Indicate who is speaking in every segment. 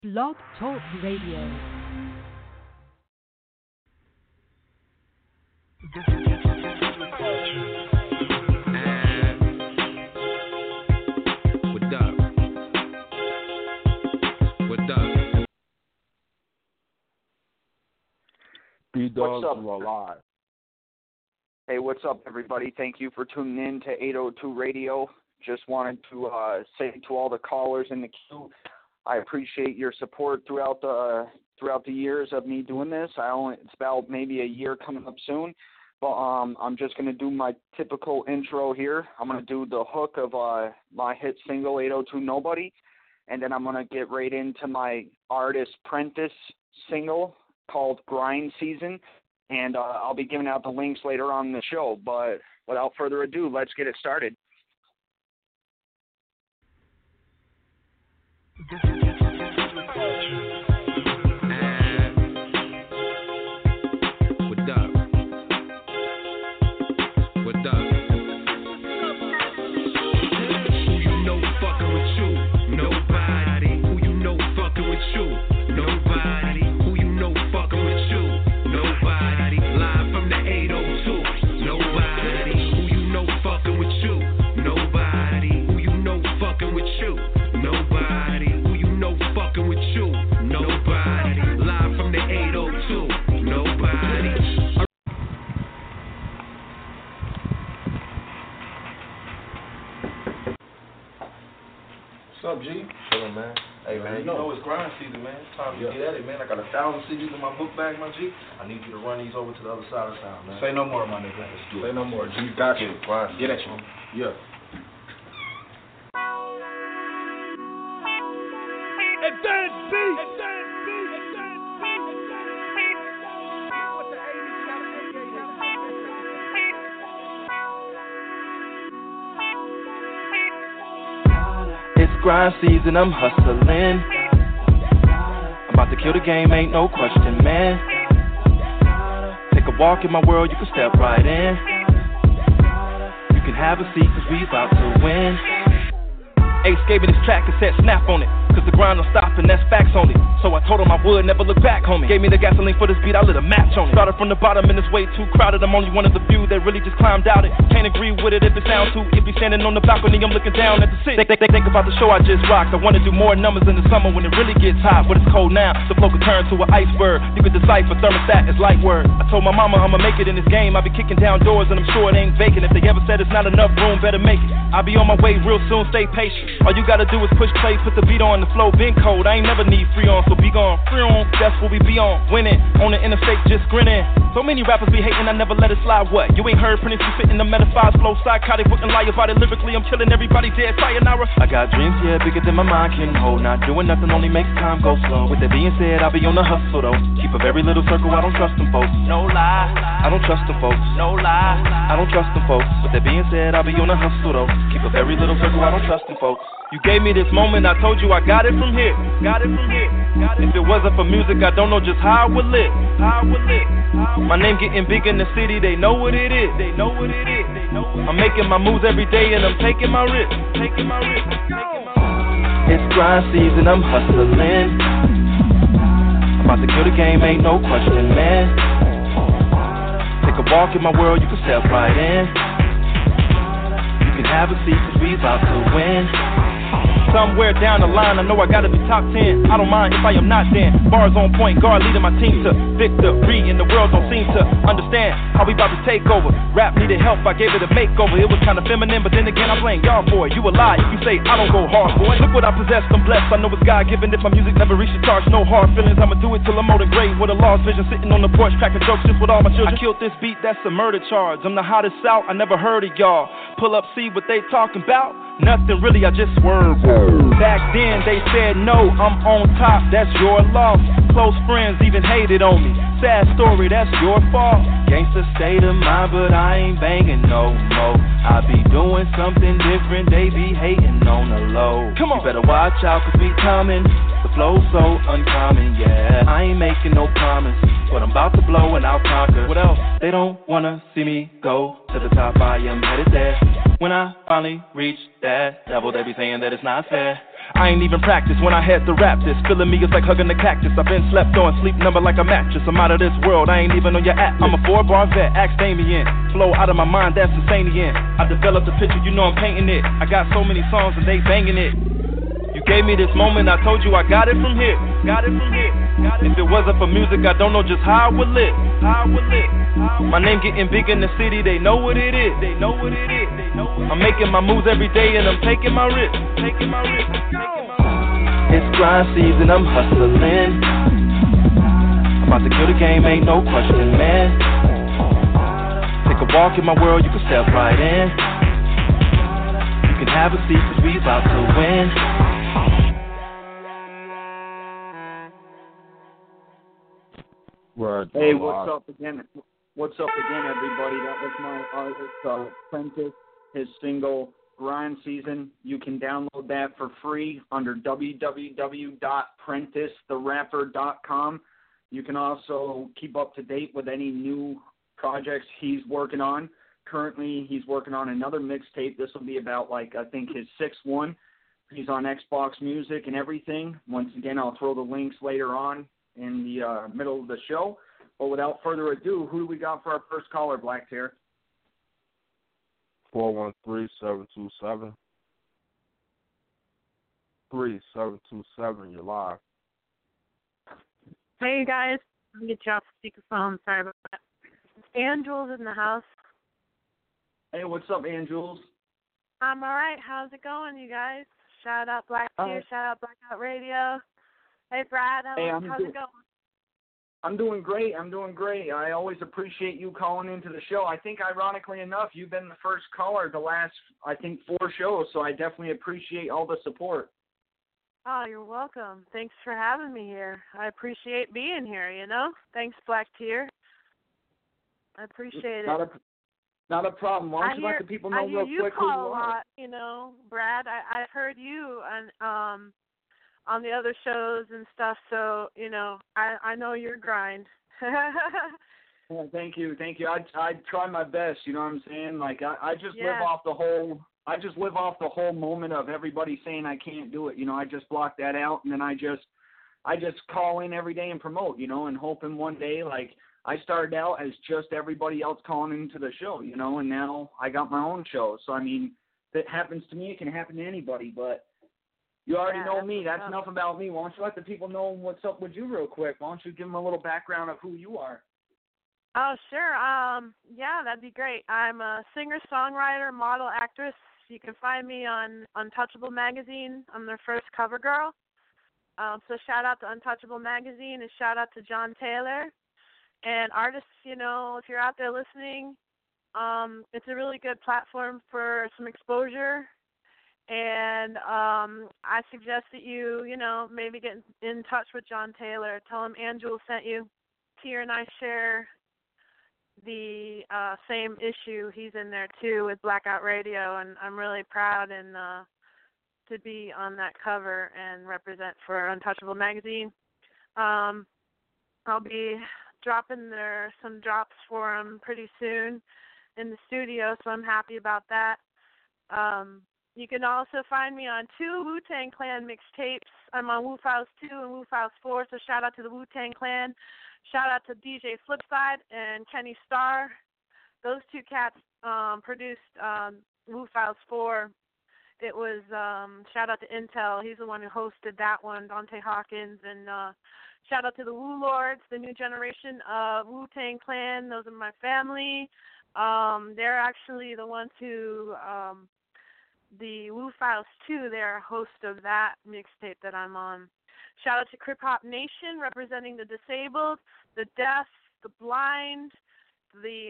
Speaker 1: Blog Talk Radio.
Speaker 2: What up? What up?
Speaker 3: B-Dogs are live.
Speaker 4: Hey, what's up, everybody? Thank you for tuning in to 802 Radio. Just wanted to say to all the callers in the queue, I appreciate your support throughout the years of me doing this. It's about maybe a year coming up soon, but I'm just going to do my typical intro here. I'm going to do the hook of my hit single 802 Nobody, and then I'm going to get right into my Artist Prentice single called Grind Season, and I'll be giving out the links later on in the show. But without further ado, let's get it started.
Speaker 2: What up? What up? Who you know fucking with you? Nobody. Who you know fucking with you? Nobody. Who you know fucking with you? Nobody. Live from the 802. Nobody. Who you know fucking with you? Nobody. Who you know fucking with you? Nobody. Who you know fucking with you? Nobody. Live from the 802. Nobody.
Speaker 5: What's up, G? Chillin', man. Hey, man, you know it's grind season, man. It's time to get at it, man. I got 1,000 CDs in my book bag, my G. I need you to run these over to the other side of town, man.
Speaker 3: Say no more, my nigga.
Speaker 5: Let's do it.
Speaker 3: Say no more. G got you.
Speaker 5: Grind
Speaker 3: Get at
Speaker 5: season.
Speaker 3: you. Yeah.
Speaker 6: It's grind season, I'm hustling. I'm about to kill the game, ain't no question, man. Take a walk in my world, you can step right in. You can have a seat, cause we about to win. Ace gave me this track and said snap on it, cause the grind don't stop and that's facts on it. So I told him I would never look back, homie. Gave me the gasoline for this beat, I lit a match on it. Started from the bottom and it's way too crowded. I'm only one of the few that really just climbed out it. Can't agree with it if it sounds too iffy. Standing on the balcony, I'm looking down at the city. Think about the show I just rocked. I wanna do more numbers in the summer when it really gets hot. But it's cold now, the flow could turn to an iceberg. You could decipher thermostat is light word. I told my mama I'ma make it in this game. I be kicking down doors and I'm sure it ain't vacant. If they ever said it's not enough room, better make it. I'll be on my way real soon, stay patient. All you gotta do is push play, put the beat on, the flow been cold. I ain't never need free on, so be gone. Free on, that's what we be on. Winning, on the interstate, just grinning. So many rappers be hating, I never let it slide. What? You ain't heard Prince be spitting the metaphors, flow psychotic, wouldn't lie about it lyrically. I'm killing everybody dead, sayonara. I got dreams, yeah, bigger than my mind can hold. Not doing nothing only makes time go slow. With that being said, I'll be on the hustle though. Keep a very little circle, I don't trust them folks. No lie, I don't trust them folks. No lie, I don't trust them folks. With that being said, I'll be on the hustle though. Keep a very little circle, I don't trust them folks. You gave me this moment, I told you I got it from here. Got it from here. If it wasn't for music, I don't know just how I would live. My name getting big in the city, they know what it is. I'm making my moves every day and I'm taking my risk. It's grind season, I'm hustling. I'm about to kill the game, ain't no question, man. Take a walk in my world, you can step right in. You can have a seat, cause we about to win. Somewhere down the line, I know I gotta be top 10. I don't mind if I am not then. Bars on point, guard leading my team to victory. And the world don't seem to understand how we about to take over. Rap needed help, I gave it a makeover. It was kinda feminine, but then again I blame y'all for it. You a lie if you say I don't go hard, boy. Look what I possess, I'm blessed. I know it's God-given. If my music never reaches charts, no hard feelings. I'ma do it till I'm old and gray with a lost vision. Sitting on the porch, cracking jokes just with all my children. I killed this beat, that's a murder charge. I'm the hottest out, I never heard of y'all. Pull up, see what they talking about. Nothing really, I just swerved. Back then they said no, I'm on top, that's your loss. Close friends even hated on me. Sad story, that's your fault. Gangsta state of mind, but I ain't banging no more. I be doing something different, they be hating on the low. Come on. You better watch out, cause we coming. The flow's so uncommon, yeah. I ain't making no promise, but I'm about to blow and I'll conquer. What else? They don't wanna see me go to the top, I am headed there. When I finally reach that level, they be saying that it's not fair. I ain't even practiced when I had to rap this. Feeling me is like hugging the cactus. I've been slept on, sleep number like a mattress. I'm out of this world, I ain't even on your app. I'm a 4-bar vet, ask Damien. Flow out of my mind, that's insane again. I developed a picture, you know I'm painting it. I got so many songs and they banging it. You gave me this moment, I told you I got it from here. Got it from here. If it wasn't for music, I don't know just how I would live. My name getting big in the city, they know what it is. They know what it is. I'm making my moves every day and I'm taking my risks. It's grind season, I'm hustling. I'm about to kill the game, ain't no question, man. Take a walk in my world, you can step right in. You can have a seat, cause we about to win.
Speaker 4: Hey, what's up again? What's up again, everybody? That was my artist, Prentice, his single, Grind Season. You can download that for free under www.prenticetherapper.com. You can also keep up to date with any new projects he's working on. Currently, he's working on another mixtape. This will be about, I think his 6th one. He's on Xbox Music and everything. Once again, I'll throw the links later on in the middle of the show. But without further ado, who do we got for our first caller, Black Tear?
Speaker 3: 413-727. 3727, you're live.
Speaker 7: Hey, you guys. Let me get you off speakerphone. Sorry about that. Angel's in the house.
Speaker 4: Hey, what's up, Angel's?
Speaker 7: I'm all right. How's it going, you guys? Shout out Black Tear. Shout out Blackout Radio. Hey, Brad. How's it going?
Speaker 4: I'm doing great. I always appreciate you calling into the show. I think, ironically enough, you've been the first caller the last, 4 shows, so I definitely appreciate all the support.
Speaker 7: Oh, you're welcome. Thanks for having me here. I appreciate being here, Thanks, Black Tear. I appreciate it.
Speaker 4: Not a problem. Why don't you let the people know real quick who you
Speaker 7: call a
Speaker 4: are?
Speaker 7: lot, Brad. I've heard you on the other shows and stuff, so, I know your grind.
Speaker 4: Yeah, thank you. I try my best, you know what I'm saying? I just live off the whole moment of everybody saying I can't do it. I just block that out, and then I just call in every day and promote, and hoping one day, I started out as just everybody else calling into the show, and now I got my own show. So, if it happens to me, it can happen to anybody, but you already know me. That's enough about me. Why don't you let the people know what's up with you real quick? Why don't you give them a little background of who you are?
Speaker 7: Oh, sure. Yeah, that'd be great. I'm a singer-songwriter, model, actress. You can find me on Untouchable Magazine. I'm their first cover girl. So shout out to Untouchable Magazine and shout out to John Taylor. And artists, if you're out there listening, it's a really good platform for some exposure. And I suggest that you, maybe get in touch with John Taylor. Tell him Angel sent you. Tier and I share the same issue. He's in there, too, with Blackout Radio. And I'm really proud to be on that cover and represent for Untouchable Magazine. I'll be dropping some drops for him pretty soon in the studio, so I'm happy about that. You can also find me on 2 Wu-Tang Clan mixtapes. I'm on Wu Files 2 and Wu Files 4, so shout out to the Wu-Tang Clan. Shout out to DJ Flipside and Kenny Starr. Those 2 cats produced Wu Files 4. It was, shout out to Intel. He's the one who hosted that one, Dante Hawkins. And shout out to the Wu Lords, the new generation of Wu-Tang Clan. Those are my family. They're actually the ones who, the Wu Files 2, they're a host of that mixtape that I'm on. Shout out to Crip Hop Nation, representing the disabled, the deaf, the blind, the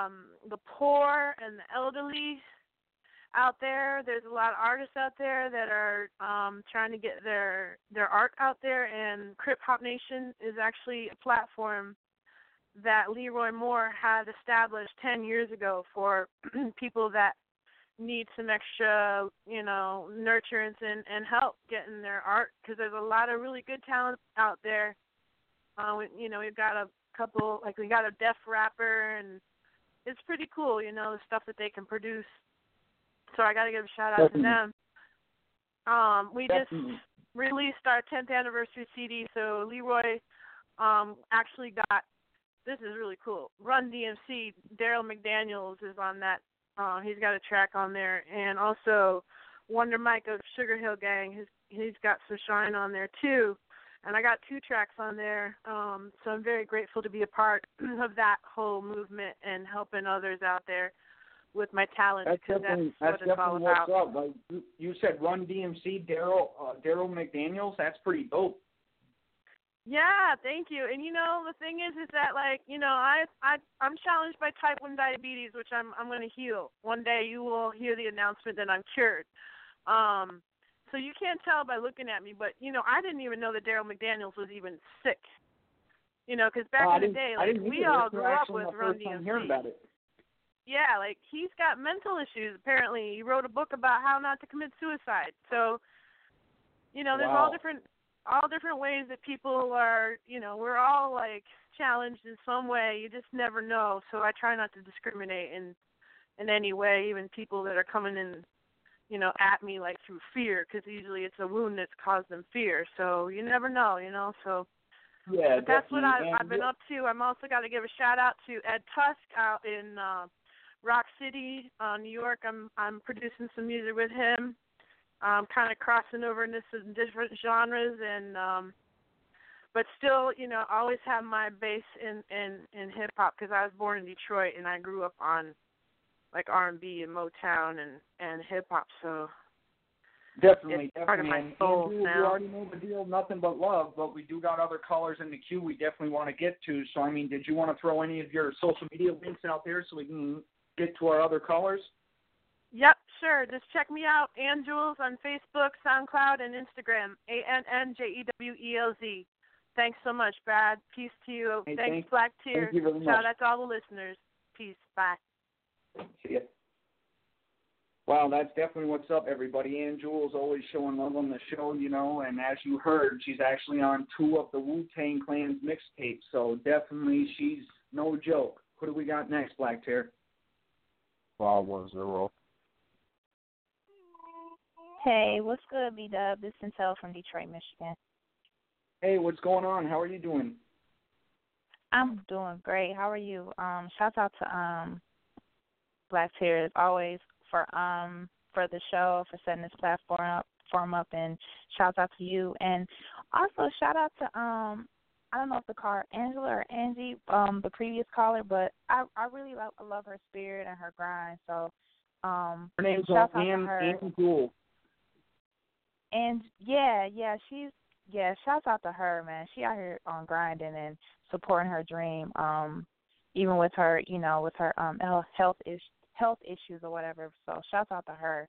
Speaker 7: poor, and the elderly out there. There's a lot of artists out there that are trying to get their art out there, and Crip Hop Nation is actually a platform that Leroy Moore had established 10 years ago for people that need some extra, nurturance and help getting their art, because there's a lot of really good talent out there. We've got a couple, we got a deaf rapper, and it's pretty cool, the stuff that they can produce. So I got to give a shout out to them. We just released our 10th anniversary CD, so Leroy actually got, this is really cool, Run DMC, Daryl McDaniels is on that. He's got a track on there, and also Wonder Mike of Sugar Hill Gang, he's got some shine on there too. And I got 2 tracks on there, so I'm very grateful to be a part of that whole movement and helping others out there with my talent, because that's what it's all about.
Speaker 8: What's up. Like you said, Run DMC, Daryl McDaniels. That's pretty dope.
Speaker 7: Yeah, thank you. And the thing is that I'm challenged by type 1 diabetes, which I'm going to heal. One day you will hear the announcement that I'm cured. So you can't tell by looking at me, but I didn't even know that Daryl McDaniels was even sick. Because back in the day, we all grew up with Run DMC.
Speaker 8: Hearing about it.
Speaker 7: Yeah, he's got mental issues. Apparently, he wrote a book about how not to commit suicide. So, there's all different ways that people are. We're all challenged in some way. You just never know. So I try not to discriminate in any way, even people that are coming in, at me through fear, because usually it's a wound that's caused them fear. So you never know, So.
Speaker 8: Yeah,
Speaker 7: but that's what I've been up to. I'm also got to give a shout out to Ed Tusk out in Rock City, New York. I'm producing some music with him. I'm kind of crossing over into some different genres, and but still, always have my base in hip hop, because I was born in Detroit and I grew up on R&B and Motown and hip hop. So
Speaker 8: definitely.
Speaker 7: Part of my soul
Speaker 8: Andrew,
Speaker 7: now.
Speaker 8: You already know the deal, nothing but love, but we do got other callers in the queue we definitely want to get to. So, did you want to throw any of your social media links out there so we can get to our other callers?
Speaker 7: Yep, sure. Just check me out, Ann Jules, on Facebook, SoundCloud, and Instagram, ANNJEWELZ. Thanks so much, Brad. Peace to you.
Speaker 8: Hey,
Speaker 7: thanks, Black Tear.
Speaker 8: Thank you very much.
Speaker 7: Shout out to all the listeners. Peace. Bye.
Speaker 8: See ya. Wow, that's definitely what's up, everybody. Ann Jules always showing love on the show, and as you heard, she's actually on 2 of the Wu-Tang Clan's mixtapes, so definitely she's no joke. Who do we got next, Black Tear?
Speaker 3: 510.
Speaker 9: Hey, what's good, B-Dub? This is Intel from Detroit, Michigan.
Speaker 8: Hey, what's going on? How are you doing?
Speaker 9: I'm doing great. How are you? Shout out to Black Tear as always for the show, for setting this platform up, and shout out to you. And also shout out to I don't know if to call her Angela or Angie, the previous caller, but I really love her spirit and her grind. So
Speaker 8: her name's
Speaker 9: Ann
Speaker 8: Jewel.
Speaker 9: And shouts out to her, man. She out here on grinding and supporting her dream, even with her, with her health issues or whatever. So shouts out to her.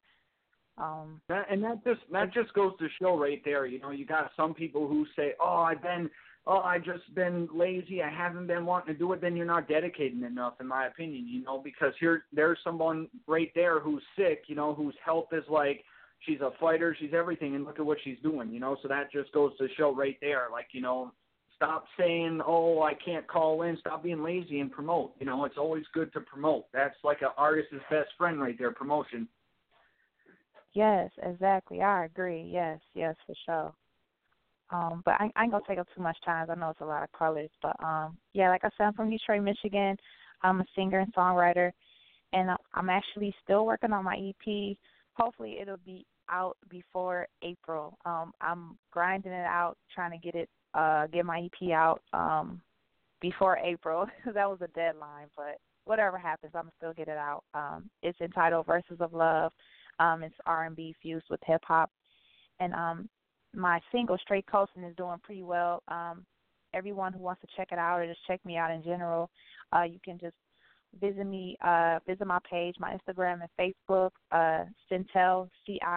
Speaker 8: That just goes to show right there. You got some people who say, I've just been lazy, I haven't been wanting to do it. Then you're not dedicating enough, in my opinion. Because there's someone right there who's sick, whose health is she's a fighter, she's everything, and look at what she's doing, So that just goes to show right there, stop saying, I can't call in, stop being lazy and promote. It's always good to promote. That's like an artist's best friend right there, promotion.
Speaker 9: Yes, exactly. I agree. Yes, for sure. But I ain't going to take up too much time. I know it's a lot of callers. But, like I said, I'm from Detroit, Michigan. I'm a singer and songwriter, and I'm actually still working on my EP. Hopefully it'll be out before April. I'm grinding it out, trying to get my EP out before April. That was a deadline, but whatever happens, I'm still get it out. It's entitled Verses of Love. It's R&B fused with hip hop, and my single Straight Coastin' is doing pretty well. Everyone who wants to check it out or just check me out in general, you can just visit my page, my Instagram and Facebook, Cientell,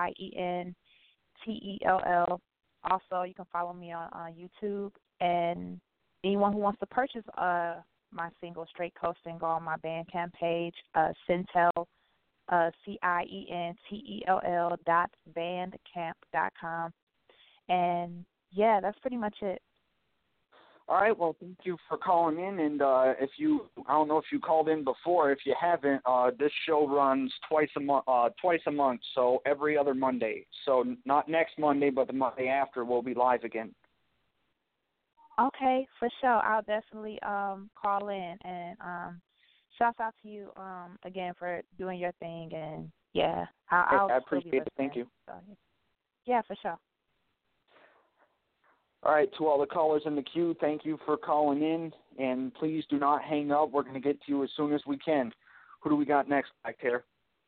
Speaker 9: CIENTELL. Also, you can follow me on YouTube. And anyone who wants to purchase my single Straight Coastin', go on my Bandcamp page, Cientell, CIENTELL.bandcamp.com. And, that's pretty much it.
Speaker 4: All right. Well, thank you for calling in. And I don't know if you called in before. If you haven't, this show runs twice a month. So every other Monday. So not next Monday, but the Monday after, we'll be live again.
Speaker 9: Okay, for sure. I'll definitely call in and shout out to you again for doing your thing, and yeah, I'll
Speaker 4: I appreciate it. Thank you.
Speaker 9: So, yeah, for sure.
Speaker 4: All right, to all the callers in the queue, thank you for calling in, and please do not hang up. We're going to get to you as soon as we can. Who do we got next, back there?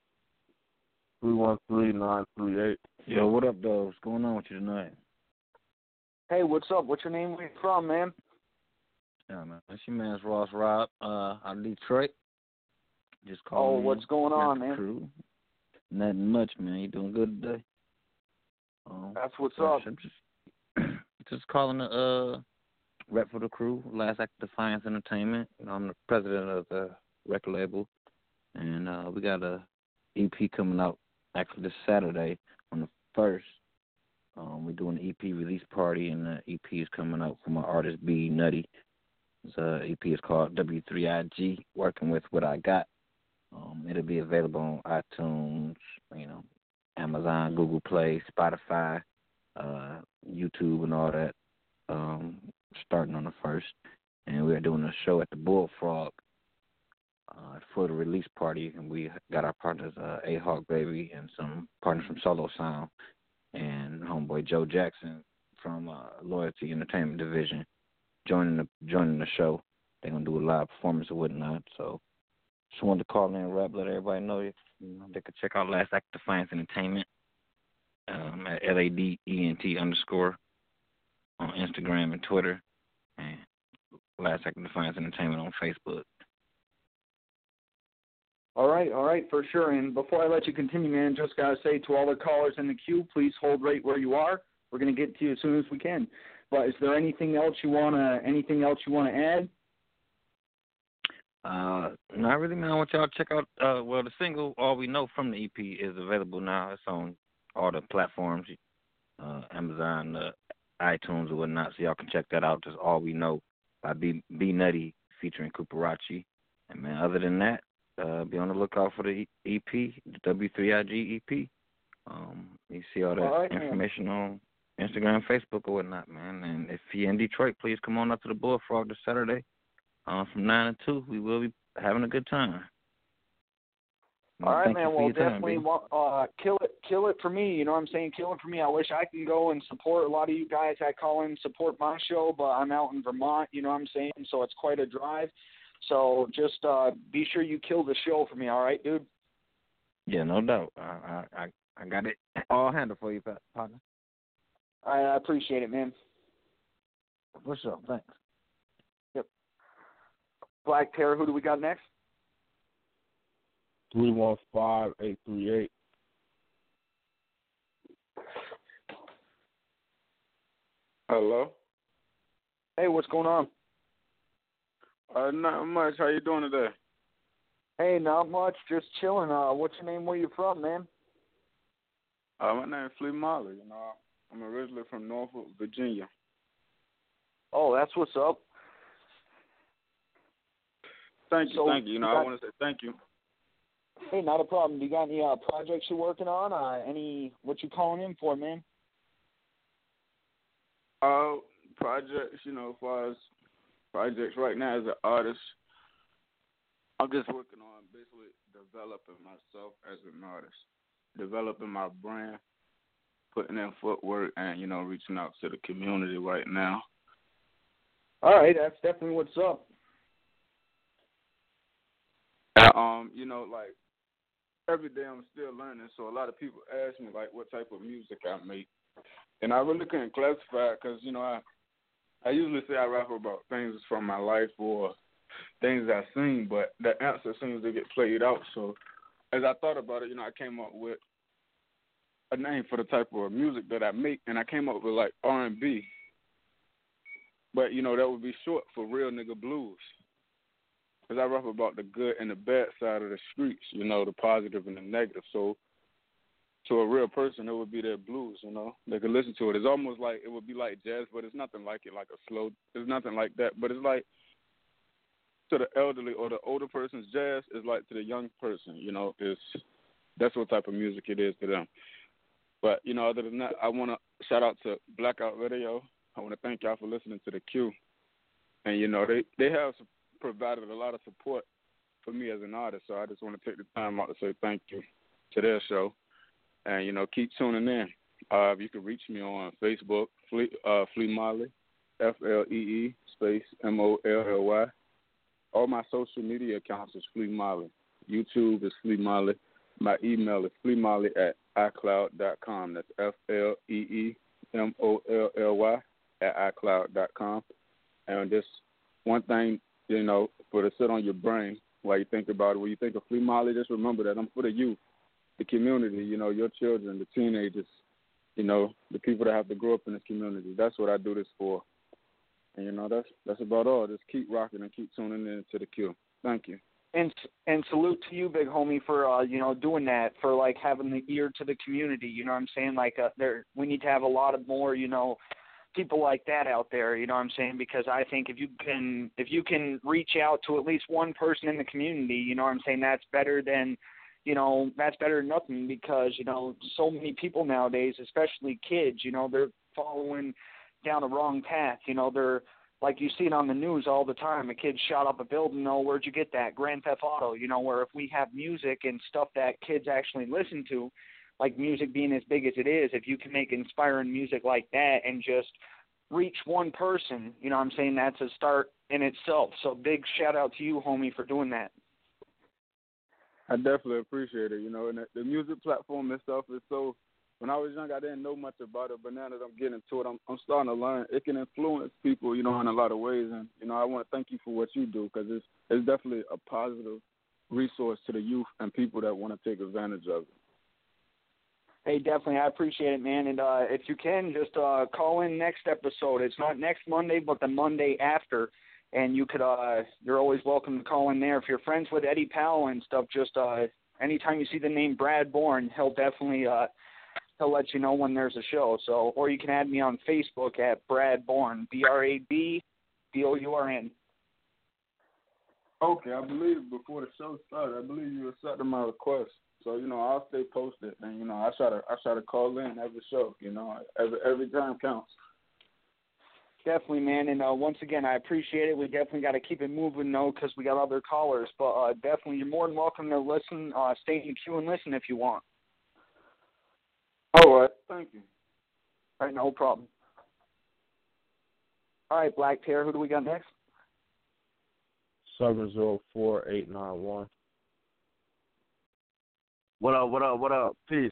Speaker 3: 313-938.
Speaker 10: Yo, what up, though? What's going on with you tonight?
Speaker 4: Hey, what's up? What's your name? Where you from, man?
Speaker 10: Yeah, man. That's your man's Ross Rob out of Detroit. Just calling.
Speaker 4: Oh, what's going on, man?
Speaker 10: Crew. Nothing much, man. You doing good today?
Speaker 4: That's what's up.
Speaker 10: Just calling the rep for the crew, Last Act of Defiance Entertainment. I'm the president of the record label, and we got a EP coming out actually this Saturday on the 1st. We're doing an EP release party, and the EP is coming out from my artist B Nutty. The EP is called W3IG, Working With What I Got. It'll be available on iTunes, Amazon, Google Play, Spotify, YouTube, and all that. Starting on the 1st, and we're doing a show at the Bullfrog for the release party, and we got our partners A-Hawk Baby and some partners from Solo Sound, and homeboy Joe Jackson from Loyalty Entertainment Division joining the show. They're gonna do a live performance and whatnot. So just wanted to call in and rap, let everybody know they could check out Last Act of Defiance Entertainment at LADENT_ on Instagram and Twitter, and Last Act of Defiance Entertainment on Facebook.
Speaker 4: All right, for sure. And before I let you continue, man, just got to say to all the callers in the queue, please hold right where you are. We're going to get to you as soon as we can. But is there anything else you want to add?
Speaker 10: Not really, man. I want y'all to check out, the single, All We Know from the EP is available now. It's on all the platforms, Amazon, iTunes, or whatnot, so y'all can check that out. Just All We Know by B Nutty featuring Cooperachi. And, man, other than that, be on the lookout for the EP, the W3IG EP. You see all that information on Instagram, Facebook, or whatnot, man. And if you're in Detroit, please come on up to the Bullfrog this Saturday from 9 to 2. We will be having a good time.
Speaker 4: All right, man. Well, definitely kill it for me. You know what I'm saying? Kill it for me. I wish I can go and support a lot of you guys that call in and support my show, but I'm out in Vermont, you know what I'm saying? So it's quite a drive. So just be sure you kill the show for me, all right, dude?
Speaker 10: Yeah, no doubt. I got it all handled for you, partner.
Speaker 4: All right, I appreciate it, man.
Speaker 10: For sure. Thanks.
Speaker 4: Yep. Black Terror, who do we got next?
Speaker 3: 315-838.
Speaker 11: Hello.
Speaker 4: Hey, what's going on?
Speaker 11: Not much. How you doing today?
Speaker 4: Hey, not much. Just chilling. What's your name? Where you from, man?
Speaker 11: My name is Flea Molly. I'm originally from Norfolk, Virginia.
Speaker 4: Oh, that's what's up.
Speaker 11: Thank you. I want to say thank you.
Speaker 4: Hey, not a problem. Do you got any projects you're working on? What you calling in for, man?
Speaker 11: Projects, as far as projects right now as an artist, I'm just working on basically developing myself as an artist, developing my brand, putting in footwork, and, reaching out to the community right now.
Speaker 4: All right, that's definitely what's up.
Speaker 11: Like, every day I'm still learning, so a lot of people ask me, like, what type of music I make. And I really couldn't classify it because, I usually say I rap about things from my life or things I've seen, but the answer seems to get played out. So as I thought about it, I came up with a name for the type of music that I make, and I came up with, like, R&B. But, that would be short for Real Nigga Blues. Because I rap about the good and the bad side of the streets, the positive and the negative. So to a real person, it would be their blues, They could listen to it. It's almost like, it would be like jazz, but it's nothing like it, like a slow, it's nothing like that. But it's like, to the elderly or the older person's jazz is like to the young person, that's what type of music it is to them. But, other than that, I want to shout out to Blackout Radio. I want to thank y'all for listening to the Q. And, they have provided a lot of support for me as an artist, so I just want to take the time out to say thank you to their show. And, keep tuning in. You can reach me on Facebook, Flea Molly, FLEE space MOLLY. All my social media accounts is Flea Molly. YouTube is Flea Molly. My email is fleamolly@icloud.com. That's FLEEMOLLY@icloud.com. And just one thing, for to sit on your brain while you think about it. When you think of Flea Molly, just remember that I'm for the youth, the community, your children, the teenagers, the people that have to grow up in this community. That's what I do this for. And, that's about all. Just keep rocking and keep tuning in to the Q. Thank you.
Speaker 4: And salute to you, big homie, for doing that, for like having the ear to the community. You know what I'm saying? Like we need to have a lot of more people like that out there. You know what I'm saying? Because I think if you can reach out to at least one person in the community, you know what I'm saying, that's better than nothing. Because so many people nowadays, especially kids, they're following down the wrong path. They're like, you see it on the news all the time. A kid shot up a building. Oh, where'd you get that? Grand Theft Auto. Where if we have music and stuff that kids actually listen to, like music being as big as it is, if you can make inspiring music like that and just reach one person, you know what I'm saying, that's a start in itself. So big shout out to you, homie, for doing that.
Speaker 11: I definitely appreciate it, and the music platform and stuff is so. When I was young, I didn't know much about it, but now that I'm getting into it, I'm starting to learn. It can influence people, in a lot of ways, and I want to thank you for what you do, because it's definitely a positive resource to the youth and people that want to take advantage of it.
Speaker 4: Hey, definitely, I appreciate it, man. And if you can, just call in next episode. It's not next Monday, but the Monday after, and you could you're always welcome to call in there. If you're friends with Eddie Powell and stuff, just anytime you see the name Brad Bourne, he'll definitely he'll let you know when there's a show. So, or you can add me on Facebook at Brad Bourne, BradBourn.
Speaker 11: Okay, I believe before the show started, I believe you accepted my request. So, I'll stay posted, and I try to call in every show. Every time counts.
Speaker 4: Definitely, man. And once again, I appreciate it. We definitely got to keep it moving, though, because we got other callers. But definitely, you're more than welcome to listen. Stay in the queue and listen if you want.
Speaker 11: All right. Thank you.
Speaker 4: All right, no problem. All right, Black Terror, who do we got next?
Speaker 3: 704-891.
Speaker 12: What up? Peace.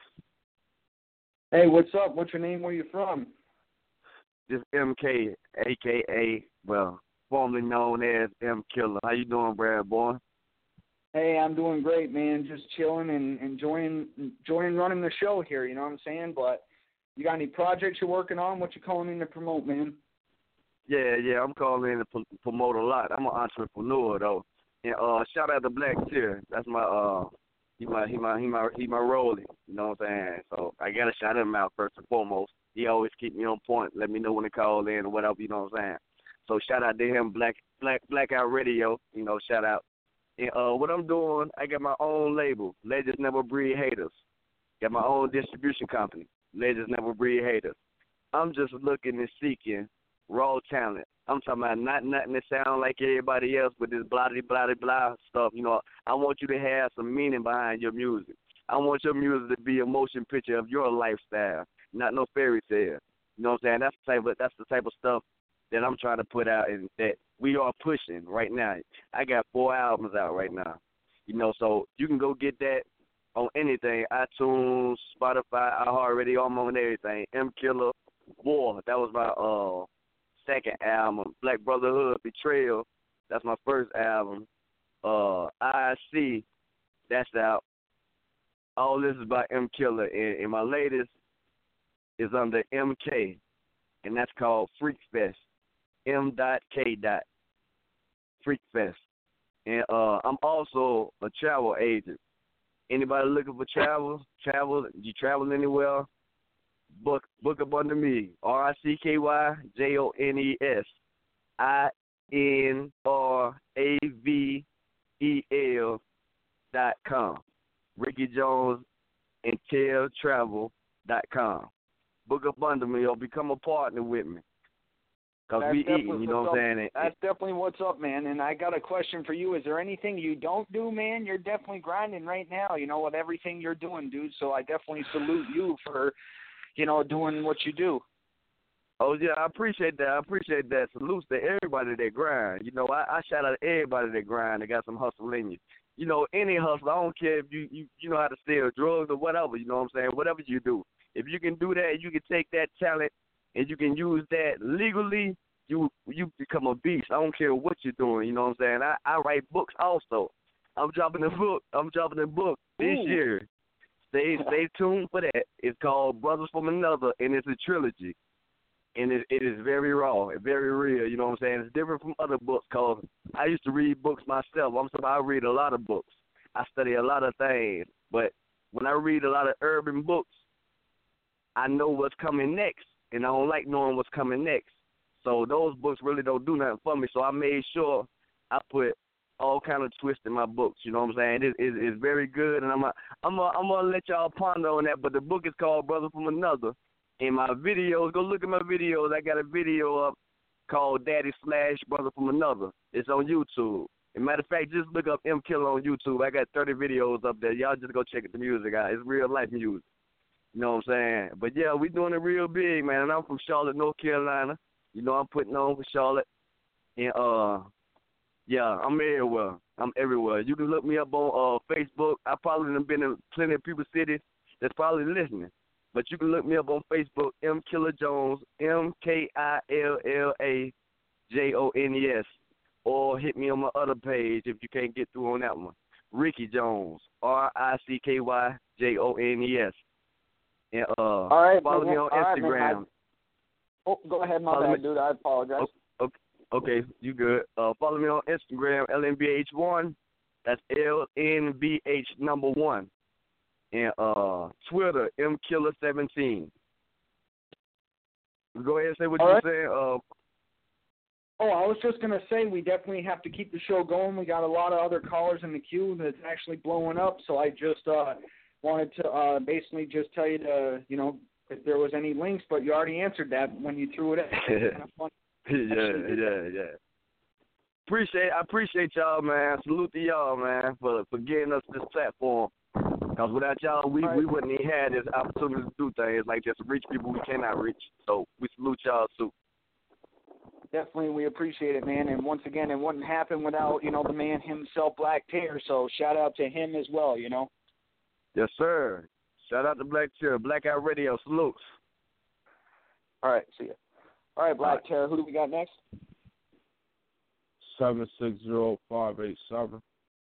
Speaker 4: Hey, what's up? What's your name? Where you from?
Speaker 12: This MK, a.k.a., formerly known as M Killer. How you doing, Brad Bourne?
Speaker 4: Hey, I'm doing great, man. Just chilling and enjoying running the show here, you know what I'm saying? But you got any projects you're working on? What you calling in to promote, man?
Speaker 12: Yeah, I'm calling in to promote a lot. I'm an entrepreneur, though. And shout out to Black Tier. That's my he my rollie, you know what I'm saying? So I gotta shout him out first and foremost. He always keep me on point, let me know when to call in or whatever, you know what I'm saying? So shout out to him, Blackout Radio, shout out. And what I'm doing, I got my own label, Legends Never Breed Haters. Got my own distribution company, Legends Never Breed Haters. I'm just looking and seeking raw talent. I'm talking about not nothing that sound like everybody else, but this blah, blah, blah, blah stuff. I want you to have some meaning behind your music. I want your music to be a motion picture of your lifestyle, not no fairy tale. You know what I'm saying? That's the type of stuff that I'm trying to put out and that we are pushing right now. I got 4 albums out right now. So you can go get that on anything, iTunes, Spotify, iHeartRadio, I'm on everything. M Killer War, that was my second album. Black Brotherhood Betrayal, that's my first album. IC, that's out. All this is by M Killer, and my latest is under MK, and that's called Freak Fest. M.K. Freak Fest. And I'm also a travel agent. Anybody looking for travel, you travel anywhere, book up under me. RickeyJonesInravel.com. RickeyJonesIntelTravel.com. Book up under me or become a partner with me. Because we eating, you know what I'm saying?
Speaker 8: That's definitely what's up, man. And I got a question for you. Is there anything you don't do, man? You're definitely grinding right now, you know, with everything you're doing, dude. So I definitely salute you for, you know, doing what you do.
Speaker 12: Oh, yeah, I appreciate that. Salutes to everybody that grind. You know, I shout out to everybody that grind that got some hustle in you. You know, any hustle, I don't care if you know how to sell drugs or whatever, you know what I'm saying? Whatever you do. If you can do that, you can take that talent and you can use that legally, you become a beast. I don't care what you're doing, you know what I'm saying? I write books also. I'm dropping a book this year. Stay tuned for that. It's called Brothers from Another, and it's a trilogy. And it is very raw, very real, you know what I'm saying? It's different from other books because I used to read books myself. I read a lot of books. I study a lot of things. But when I read a lot of urban books, I know what's coming next, and I don't like knowing what's coming next. So those books really don't do nothing for me. So I made sure I put all kind of twists in my books. You know what I'm saying? It's very good, and I'm gonna let y'all ponder on that. But the book is called Brother from Another. And my videos, go look at my videos. I got a video up called Daddy/Brother from Another. It's on YouTube. As a matter of fact, just look up M Killer on YouTube. I got 30 videos up there. Y'all just go check the music out. It's real life music. You know what I'm saying? But, yeah, we doing it real big, man. And I'm from Charlotte, North Carolina. You know, I'm putting on for Charlotte. And, yeah, I'm everywhere. You can look me up on Facebook. I probably have been in plenty of people's cities that's probably listening. But you can look me up on Facebook, M Killer Jones, MKILLAJONES, or hit me on my other page if you can't get through on that one. Ricky Jones, RICKYJONES. And
Speaker 8: all right,
Speaker 12: follow me on Instagram.
Speaker 8: Right, go ahead, my bad, dude. I apologize.
Speaker 12: Okay, you good. Follow me on Instagram, LNBH1. That's LNBH1. And Twitter, MKiller17. Go ahead and say what you're saying.
Speaker 8: I was just going to say we definitely have to keep the show going. We got a lot of other callers in the queue that's actually blowing up, so I just wanted to basically just tell you to, you know, if there was any links, but you already answered that when you threw it in. It's kind of fun.
Speaker 12: Yeah. I appreciate y'all, man. Salute to y'all, man, for getting us this platform. Because without y'all, we wouldn't even have this opportunity to do things like this, to reach people we cannot reach. So we salute y'all, too.
Speaker 8: Definitely, we appreciate it, man. And once again, it wouldn't happen without, you know, the man himself, Black Tear. So shout out to him as well, you know.
Speaker 12: Yes, sir. Shout out to Black Tear. Blackout Radio, salutes.
Speaker 8: All right, see ya. All right, Black Tear, who do we got next?
Speaker 3: 760-587.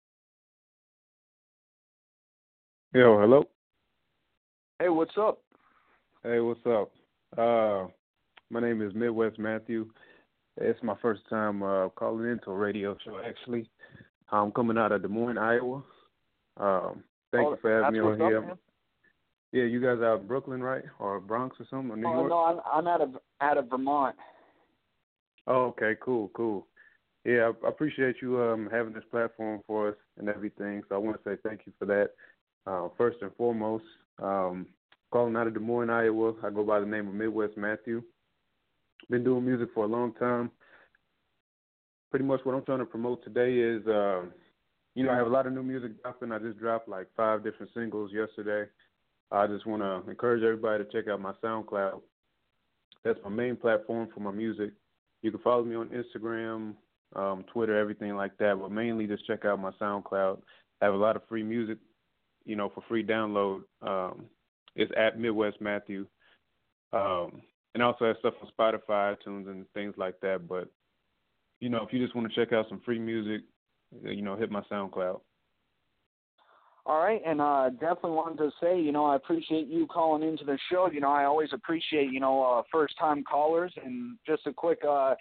Speaker 3: Yo, hello.
Speaker 8: Hey, what's up?
Speaker 3: Hey, what's up? My name is Midwest Matthew. It's my first time calling into a radio show, actually. I'm coming out of Des Moines, Iowa. Thank you for having me on here. Yeah, you guys out of Brooklyn, right? Or Bronx or something, or New York?
Speaker 8: No, I'm out of Vermont.
Speaker 3: Oh, okay, cool. Yeah, I appreciate you having this platform for us and everything, so I want to say thank you for that. First and foremost, calling out of Des Moines, Iowa. I go by the name of Midwest Matthew. Been doing music for a long time. Pretty much what I'm trying to promote today is, I have a lot of new music dropping. I just dropped like 5 different singles yesterday. I just want to encourage everybody to check out my SoundCloud. That's my main platform for my music. You can follow me on Instagram, Twitter, everything like that, but mainly just check out my SoundCloud. I have a lot of free music, for free download. It's at Midwest Matthew. And also have stuff on Spotify, iTunes, and things like that. But, if you just want to check out some free music, hit my SoundCloud.
Speaker 8: All right, and definitely wanted to say, I appreciate you calling into the show. I always appreciate, first-time callers. And just a quick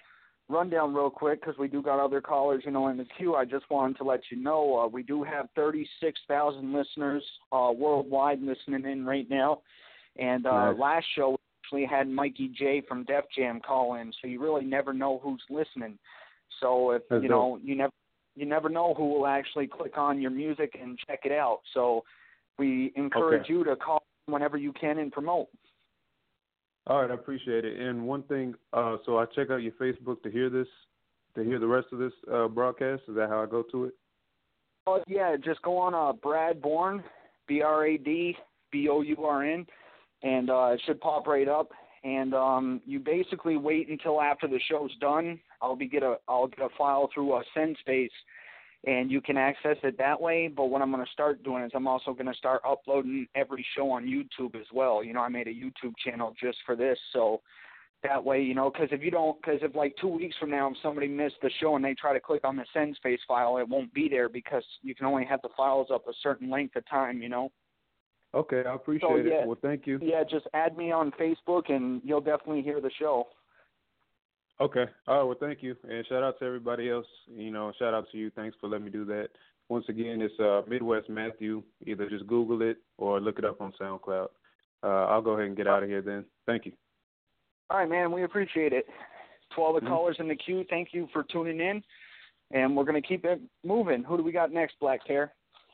Speaker 4: rundown real quick because we do got other callers, in the queue. I just wanted to let you know we do have 36,000 listeners worldwide listening in right now. And
Speaker 3: Nice.
Speaker 4: last show we actually had Mikey J from Def Jam call in, so you really never know who's listening. So if
Speaker 3: That's dope.
Speaker 4: you never know who will actually click on your music and check it out. So we encourage you to call whenever you can and promote.
Speaker 3: All right, I appreciate it. And one thing, so I check out your Facebook to hear the rest of this broadcast. Is that how I go to it?
Speaker 4: Oh yeah, just go on Brad Bourne, BradBourn, and it should pop right up. And you basically wait until after the show's done. I'll get a file through SendSpace, and you can access it that way. But what I'm going to start doing is I'm also going to start uploading every show on YouTube as well. I made a YouTube channel just for this, so that way, because if like 2 weeks from now, if somebody missed the show and they try to click on the SendSpace file, it won't be there because you can only have the files up a certain length of time,
Speaker 3: Okay, I appreciate it. Well, thank you.
Speaker 4: Yeah, just add me on Facebook and you'll definitely hear the show.
Speaker 3: Okay. All right, well, thank you. And shout out to everybody else. Shout out to you. Thanks for letting me do that. Once again, it's Midwest Matthew. Either just Google it or look it up on SoundCloud. I'll go ahead and get out of here then. Thank you.
Speaker 4: All right, man, we appreciate it. To all the callers in the queue, thank you for tuning in. And we're going to keep it moving. Who do we got next, Black Tear?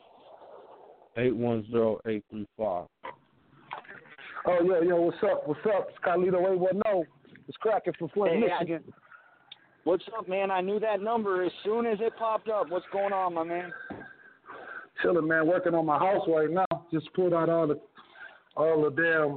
Speaker 13: 810-835. Oh, yo, what's up? It's Carlito 810. It's cracking from Flint, Michigan.
Speaker 4: What's up, man? I knew that number as soon as it popped up. What's going on, my man?
Speaker 13: Chilling, man. Working on my house right now. Just pulled out all the damn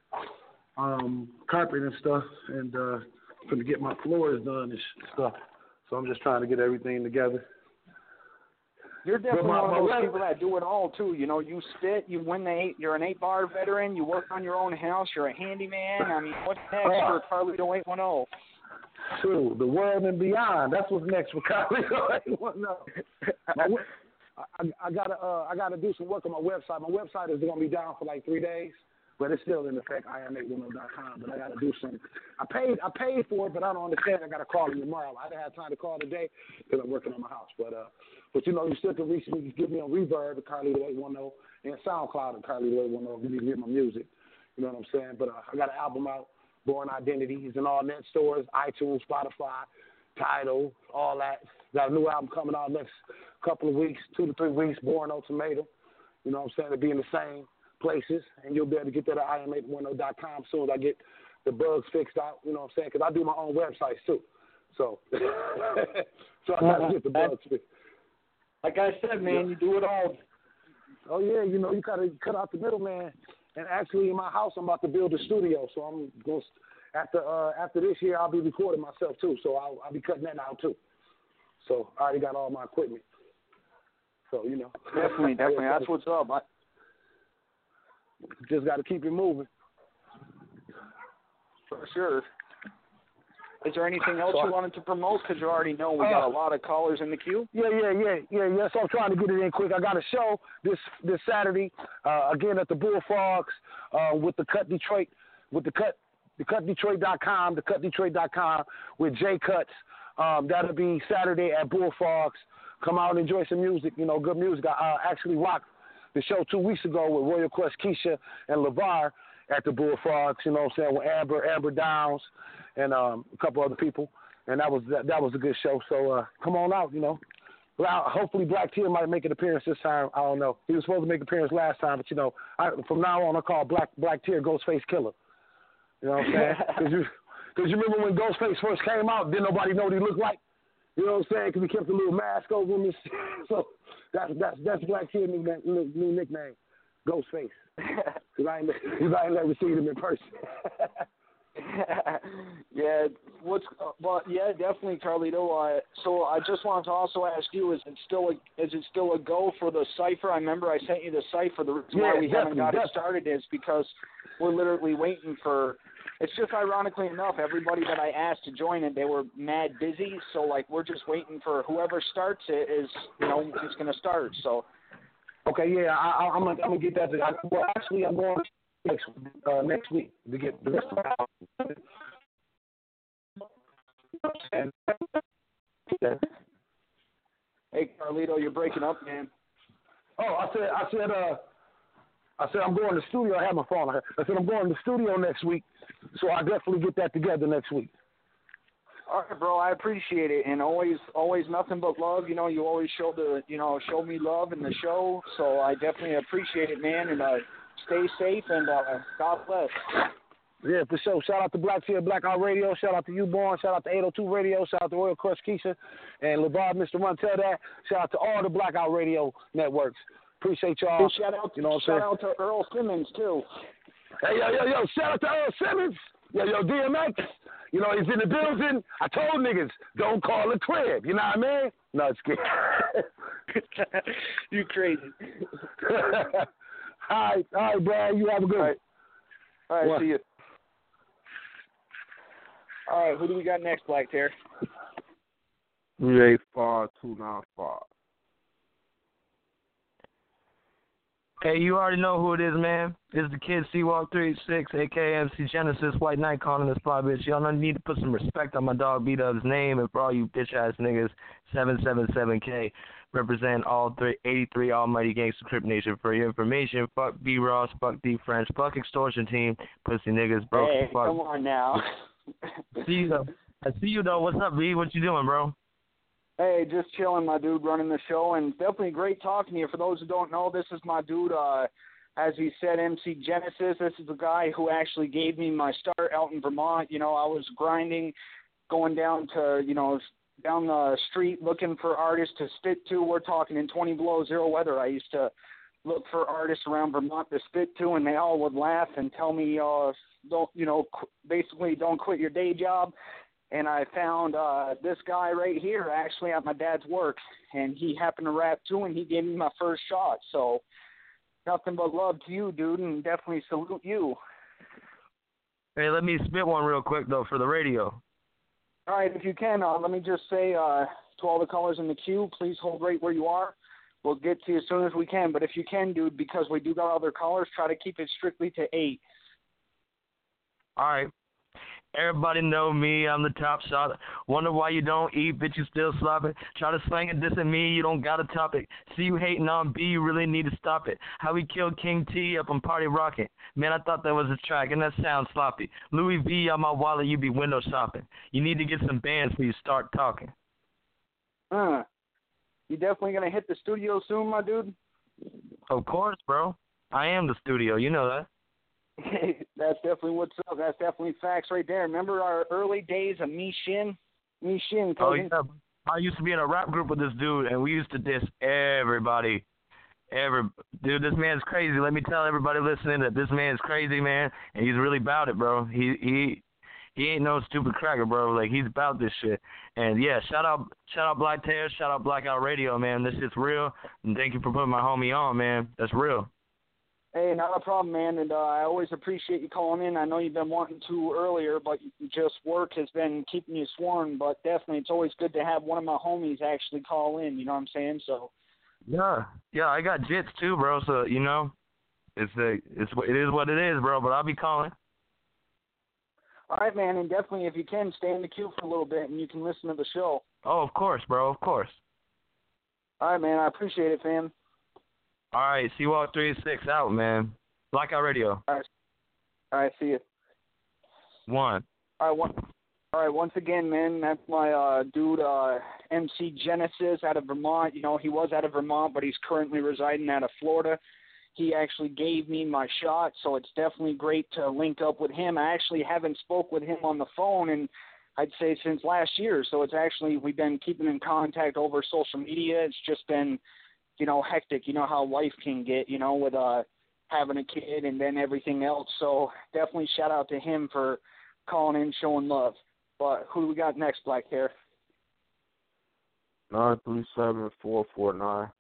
Speaker 13: carpet and stuff, and gonna get my floors done and stuff. So I'm just trying to get everything together.
Speaker 4: You're definitely one of those people that do it all, too. You spit, you're an 8-bar veteran, you work on your own house, you're a handyman. I mean, what's next for Carlito 810?
Speaker 13: True, the world and beyond. That's what's next for Carlito 810. I gotta do some work on my website. My website is gonna be down for like 3 days, but it's still in effect. IM810.com. But I gotta do some. I paid for it, but I don't understand. I gotta call him tomorrow. I didn't have time to call today because I'm working on my house. But you still can reach me. You can get me on Reverb at Carlito 810 and SoundCloud at Carlito 810 if you need to hear my music. You know what I'm saying? But I got an album out, Born Identity. It's in all net stores, iTunes, Spotify, Tidal, all that. Got a new album coming out next couple of weeks, 2 to 3 weeks, Born Ultimatum. You know what I'm saying? It'll be in the same places, and you'll be able to get that at IM810.com as soon as I get the bugs fixed out. You know what I'm saying? Because I do my own websites too. So, I got to get the bugs fixed.
Speaker 4: Like I said, man, you do it all.
Speaker 13: Oh, yeah, you got to cut out the middleman. And actually, in my house, I'm about to build a studio. So I'm going to, after this year, I'll be recording myself, too. So I'll be cutting that out, too. So I already got all my equipment. So,
Speaker 4: Definitely. That's what's up.
Speaker 13: Just got to keep it moving.
Speaker 4: For sure. Is there anything else you wanted to promote? Because you already know we got a lot of callers in the queue.
Speaker 13: Yeah. So I'm trying to get it in quick. I got a show this Saturday, again at the Bullfrogs with the Cut Detroit, with the CutDetroit.com with Jay Cuts. That'll be Saturday at Bullfrogs. Come out and enjoy some music, good music. I actually rocked the show 2 weeks ago with Royal Quest Keisha and LeVar at the Bullfrogs, with Amber Downs and a couple other people. And that was a good show. So come on out, Well, hopefully Black Tear might make an appearance this time. I don't know. He was supposed to make an appearance last time, but from now on I call Black Tear Ghostface Killer. You know what I'm saying? Because you remember when Ghostface first came out, didn't nobody know what he looked like? You know what I'm saying? Because he kept a little mask over him. So that's Black Tear's new nickname, Ghostface. Because I ain't never seen him in person.
Speaker 4: Definitely, Carlito. So I just wanted to also ask you: is it still a go for the cipher? I remember I sent you the cipher. The reason why we haven't got it started is because we're literally waiting for. It's just ironically enough, everybody that I asked to join it, they were mad busy. So we're just waiting for whoever starts it is is going to start. So.
Speaker 13: Okay, yeah, I'm gonna get that. Well, actually, I'm going next week to get the rest of the house. And
Speaker 8: Carlito, you're breaking up, man.
Speaker 13: Oh, I said I'm going to the studio. I have my phone. I said I'm going to the studio next week, so I'll definitely get that together next week.
Speaker 8: All right, bro. I appreciate it, and always nothing but love. You know, you always show me love in the show, so I definitely appreciate it, man. And stay safe, and God bless.
Speaker 13: Yeah, for sure. Shout out to Black Tear, Blackout Radio. Shout out to you, Born. Shout out to 802 Radio. Shout out to Royal Crush Keisha and LeVar, Mr. Run Tell That. Shout out to all the Blackout Radio networks. Appreciate y'all.
Speaker 8: And shout out to Earl Simmons too.
Speaker 13: Hey, yo! Shout out to Earl Simmons. Yo, DMX. You know, he's in the building. I told niggas, don't call a crib. You know what I mean? No, it's good.
Speaker 8: You crazy.
Speaker 13: All right, bro. You have a good one.
Speaker 8: All right, see you. All right, who do we got next, Black Tear?
Speaker 14: 385-295.
Speaker 15: Hey, you already know who it is, man. It's the kid C-Walk 36, a.k.a. MC Genesis, White Knight calling this fly bitch. Y'all don't need to put some respect on my dog B-Dub's name, and for all you bitch-ass niggas, 777K. Represent all 83 Almighty Gangsta Crip Nation. For your information, fuck B-Ross, fuck D-French, fuck Extortion Team, pussy niggas, broke
Speaker 8: Hey,
Speaker 15: fuck.
Speaker 8: come on now.
Speaker 15: See you, though. I see you, though. What's up, B? What you doing, bro?
Speaker 8: Hey, just chilling, my dude, running the show, and definitely great talking to you. For those who don't know, this is my dude, as he said, MC Genesis. This is the guy who actually gave me my start out in Vermont. You know, I was grinding, going down to, down the street looking for artists to spit to. We're talking in 20 below zero weather. I used to look for artists around Vermont to spit to, and they all would laugh and tell me, basically don't quit your day job. And I found this guy right here actually at my dad's work, and he happened to rap too, and he gave me my first shot. So nothing but love to you, dude, and definitely salute you.
Speaker 15: Hey, let me spit one real quick, though, for the radio.
Speaker 8: All right, if you can, let me just say to all the callers in the queue, please hold right where you are. We'll get to you as soon as we can. But if you can, dude, because we do got other callers, try to keep it strictly to 8.
Speaker 15: All right. Everybody know me, I'm the top shot. Wonder why you don't eat, bitch, you still slopping. Try to slang it, dissing me, you don't got a topic. See you hating on B, you really need to stop it. How we killed King T up on Party Rockin'. Man, I thought that was a track, and that sounds sloppy. Louis V on my wallet, you be window shopping. You need to get some bands before you start talking.
Speaker 8: You definitely going to hit the studio soon, my dude?
Speaker 15: Of course, bro. I am the studio, you know that.
Speaker 8: That's definitely what's up. That's definitely facts right there. Remember our early days of Me Shin? Me Shin, cousin?
Speaker 15: Oh, yeah. I used to be in a rap group with this dude, and we used to diss everybody. Dude, this man's crazy. Let me tell everybody listening that this man's crazy, man, and he's really about it, bro. He ain't no stupid cracker, bro. Like, he's about this shit. And, yeah, shout out Black Tear, shout out Blackout Radio, man. This shit's real, and thank you for putting my homie on, man. That's real.
Speaker 8: Hey, not a problem, man, and I always appreciate you calling in. I know you've been wanting to earlier, but just work has been keeping you sworn, but definitely it's always good to have one of my homies actually call in, you know what I'm saying? So.
Speaker 15: Yeah, I got jits too, bro, so, it is what it is, bro, but I'll be calling.
Speaker 8: All right, man, and definitely if you can, stay in the queue for a little bit and you can listen to the show.
Speaker 15: Oh, of course, bro, of course.
Speaker 8: All right, man, I appreciate it, fam.
Speaker 15: All right, C-Walk 36 out, man. Blackout Radio.
Speaker 8: All right, see you.
Speaker 15: 1.
Speaker 8: All right, once again, man, that's my dude, MC Genesis out of Vermont. You know, he was out of Vermont, but he's currently residing out of Florida. He actually gave me my shot, so it's definitely great to link up with him. I actually haven't spoke with him on the phone, and I'd say since last year, so it's actually, we've been keeping in contact over social media. It's just been, hectic, how life can get, with having a kid and then everything else. So definitely shout out to him for calling in, showing love. But who do we got next, Black Hair?
Speaker 14: 937-449.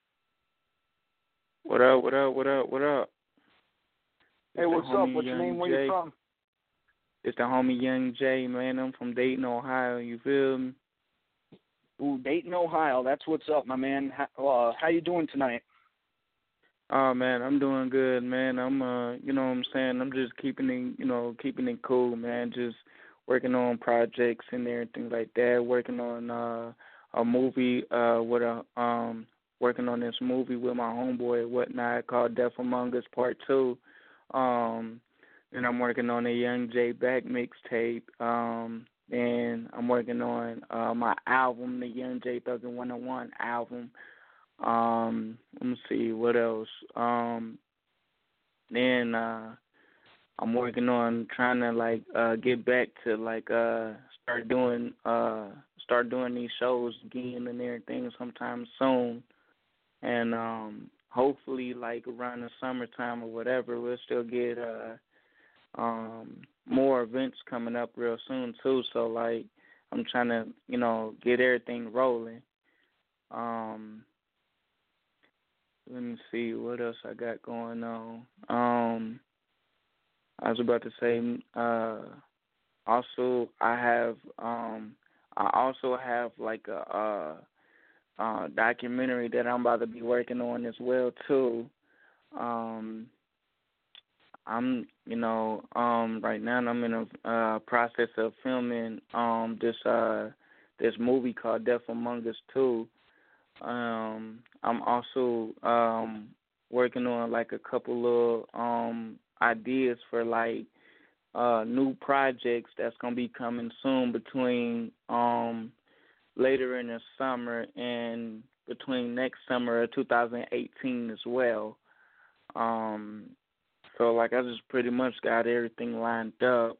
Speaker 16: What up?
Speaker 8: Hey, what's up? What's your name? Where you from?
Speaker 16: It's the homie Young J, man. I'm from Dayton, Ohio. You feel me?
Speaker 8: Ooh, Dayton, Ohio. That's what's up, my man. How you doing tonight?
Speaker 16: Oh, man, I'm doing good, man. I'm, you know what I'm saying? I'm just keeping it cool, man. Just working on projects and everything like that. Working on a movie with a working on this movie with my homeboy and whatnot called Death Among Us Part 2. And I'm working on a Young J Back mixtape. And I'm working on my album, the Young J Thuggin' 101 album. Let me see, what else? Then I'm working on trying to like get back to like start doing these shows again and everything sometime soon. And hopefully like around the summertime or whatever, we'll still get more events coming up real soon too. So like I'm trying to, get everything rolling. Let me see what else I got going on. I was about to say also I also have like a documentary that I'm about to be working on as well too. I'm right now I'm in a process of filming this movie called Death Among Us 2. I'm also working on like a couple of ideas for like new projects that's gonna be coming soon between later in the summer and between next summer of 2018 as well. So like I just pretty much got everything lined up.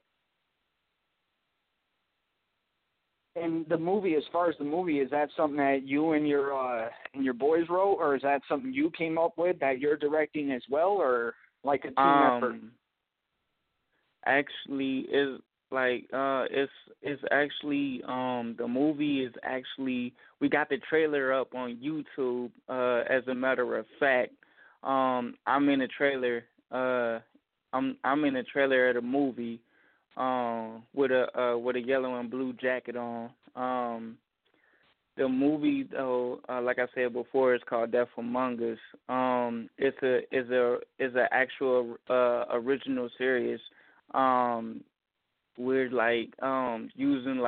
Speaker 8: And the movie, as far as the movie, is that something that you and your boys wrote, or is that something you came up with that you're directing as well, or like a team effort?
Speaker 16: Actually, it's actually the movie is actually, we got the trailer up on YouTube. As a matter of fact, I'm in a trailer. I'm in a trailer of the movie. With a yellow and blue jacket on. The movie though, like I said before, it's called Death Among Us. It's a actual original series. We're like using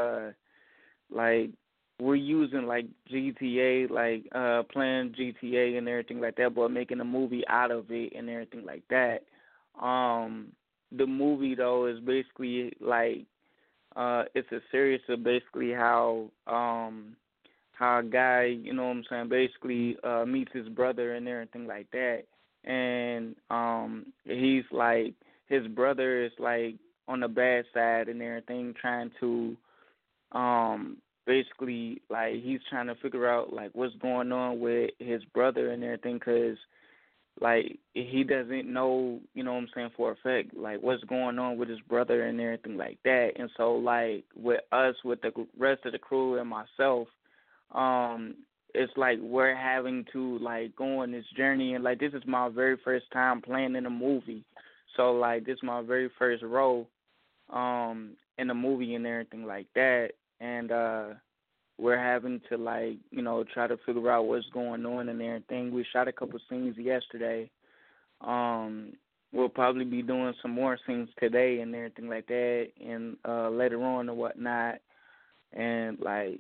Speaker 16: we're using like GTA, like playing GTA and everything like that, but making a movie out of it and everything like that. The movie though is basically like it's a series of basically how a guy, basically meets his brother and everything like that. And he's like, his brother is like on the bad side and everything, trying to basically like he's trying to figure out like what's going on with his brother and everything, because like he doesn't know, for a fact, like what's going on with his brother and everything like that. And so like with us, with the rest of the crew and myself, it's like we're having to like go on this journey. And like this is my very first time playing in a movie, so like this is my very first role in a movie and everything like that. And we're having to like, try to figure out what's going on and everything. We shot a couple scenes yesterday. We'll probably be doing some more scenes today and everything like that, and later on and whatnot. And like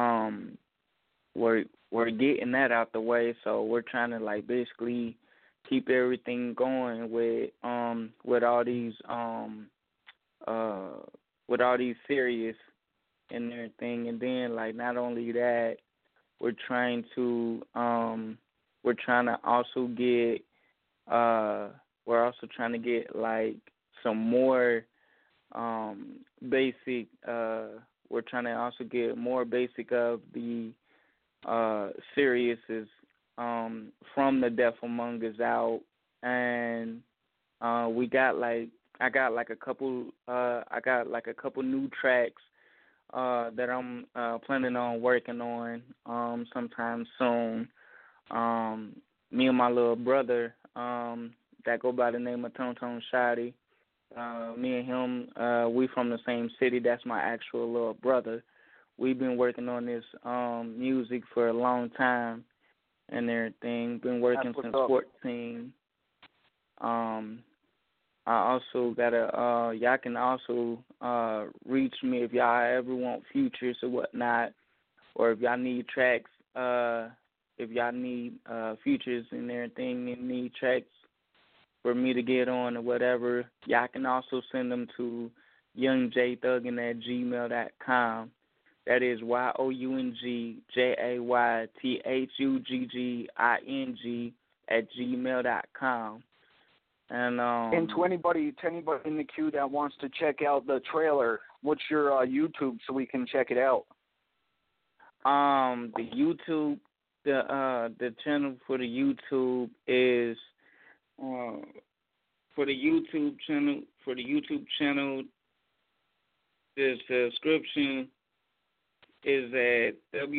Speaker 16: we're getting that out the way, so we're trying to like basically keep everything going with all these series and everything. And then like not only that, we're trying to also get like some more basic. We're trying to also get more basic of the series from the Death Among Us out. And I got like a couple new tracks that I'm planning on working on sometime soon. Me and my little brother that go by the name of Tone Tone Shotty, me and him, we from the same city. That's my actual little brother. We've been working on this music for a long time and everything. Been working since 14. I also got y'all can also reach me if y'all ever want features or whatnot. or if y'all need tracks, if y'all need features and everything and need tracks for me to get on or whatever, y'all can also send them to youngjaythuggin@gmail.com. That is youngjaythugging@gmail.com.
Speaker 4: And to anybody in the queue that wants to check out the trailer, what's your YouTube so we can check it out?
Speaker 16: The YouTube, the channel for the YouTube is for the YouTube channel. The subscription is at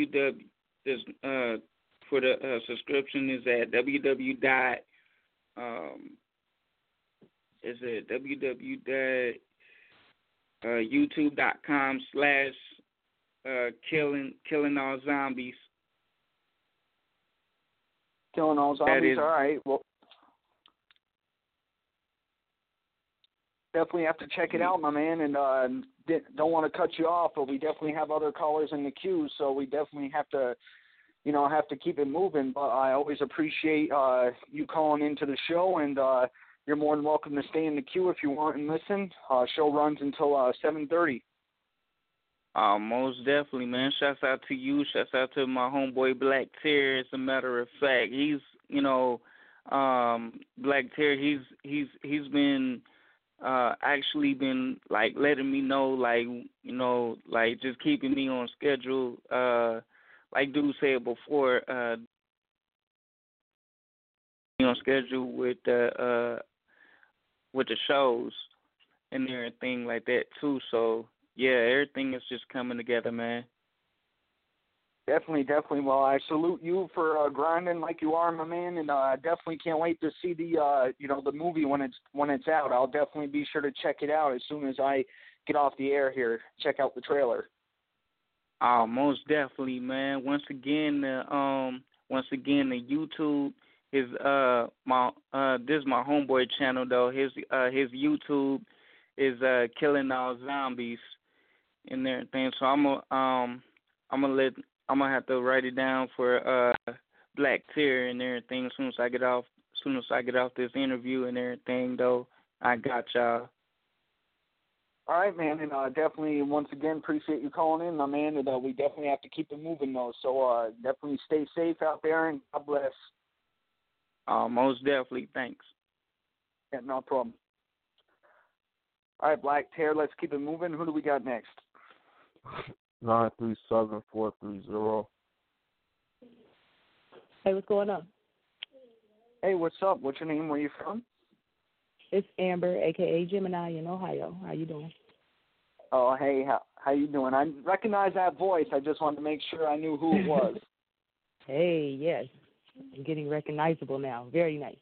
Speaker 16: for the subscription is at www.youtube.com/killing all zombies.
Speaker 4: Killing all zombies. All right. Well, definitely have to check it out, my man. And don't want to cut you off, but we definitely have other callers in the queue, so we definitely have to keep it moving. But I always appreciate you calling into the show, and you're more than welcome to stay in the queue if you want and listen. Show runs until 7:30.
Speaker 16: Most definitely, man. Shouts out to you. Shouts out to my homeboy Black Tear. As a matter of fact, he's Black Tear. He's been actually been like letting me know, like just keeping me on schedule. Like dude said before, on schedule with the shows and everything like that too. So yeah, everything is just coming together, man.
Speaker 4: Definitely. Well, I salute you for grinding like you are, my man, and I definitely can't wait to see the the movie when it's out. I'll definitely be sure to check it out as soon as I get off the air here. Check out the trailer.
Speaker 16: Most definitely, man. Once again, the YouTube is this is my homeboy channel though. His YouTube is Killing All Zombies and everything. So I'm gonna have to write it down for Black Tear and everything as soon as I get off this interview and everything though. I got y'all.
Speaker 4: All right, man, and definitely once again appreciate you calling in, my man. And we definitely have to keep it moving though. So definitely stay safe out there and God bless.
Speaker 16: Most definitely. Thanks.
Speaker 4: Yeah, no problem. All right, Black Tear, let's keep it moving. Who do we got next?
Speaker 14: 937-430.
Speaker 17: Hey, what's going on?
Speaker 4: Hey, what's up? What's your name? Where you from?
Speaker 17: It's Amber, a.k.a. Gemini in Ohio. How you doing?
Speaker 4: Oh, hey, how you doing? I recognize that voice. I just wanted to make sure I knew who it was.
Speaker 17: Hey, yes. I'm getting recognizable now. Very nice.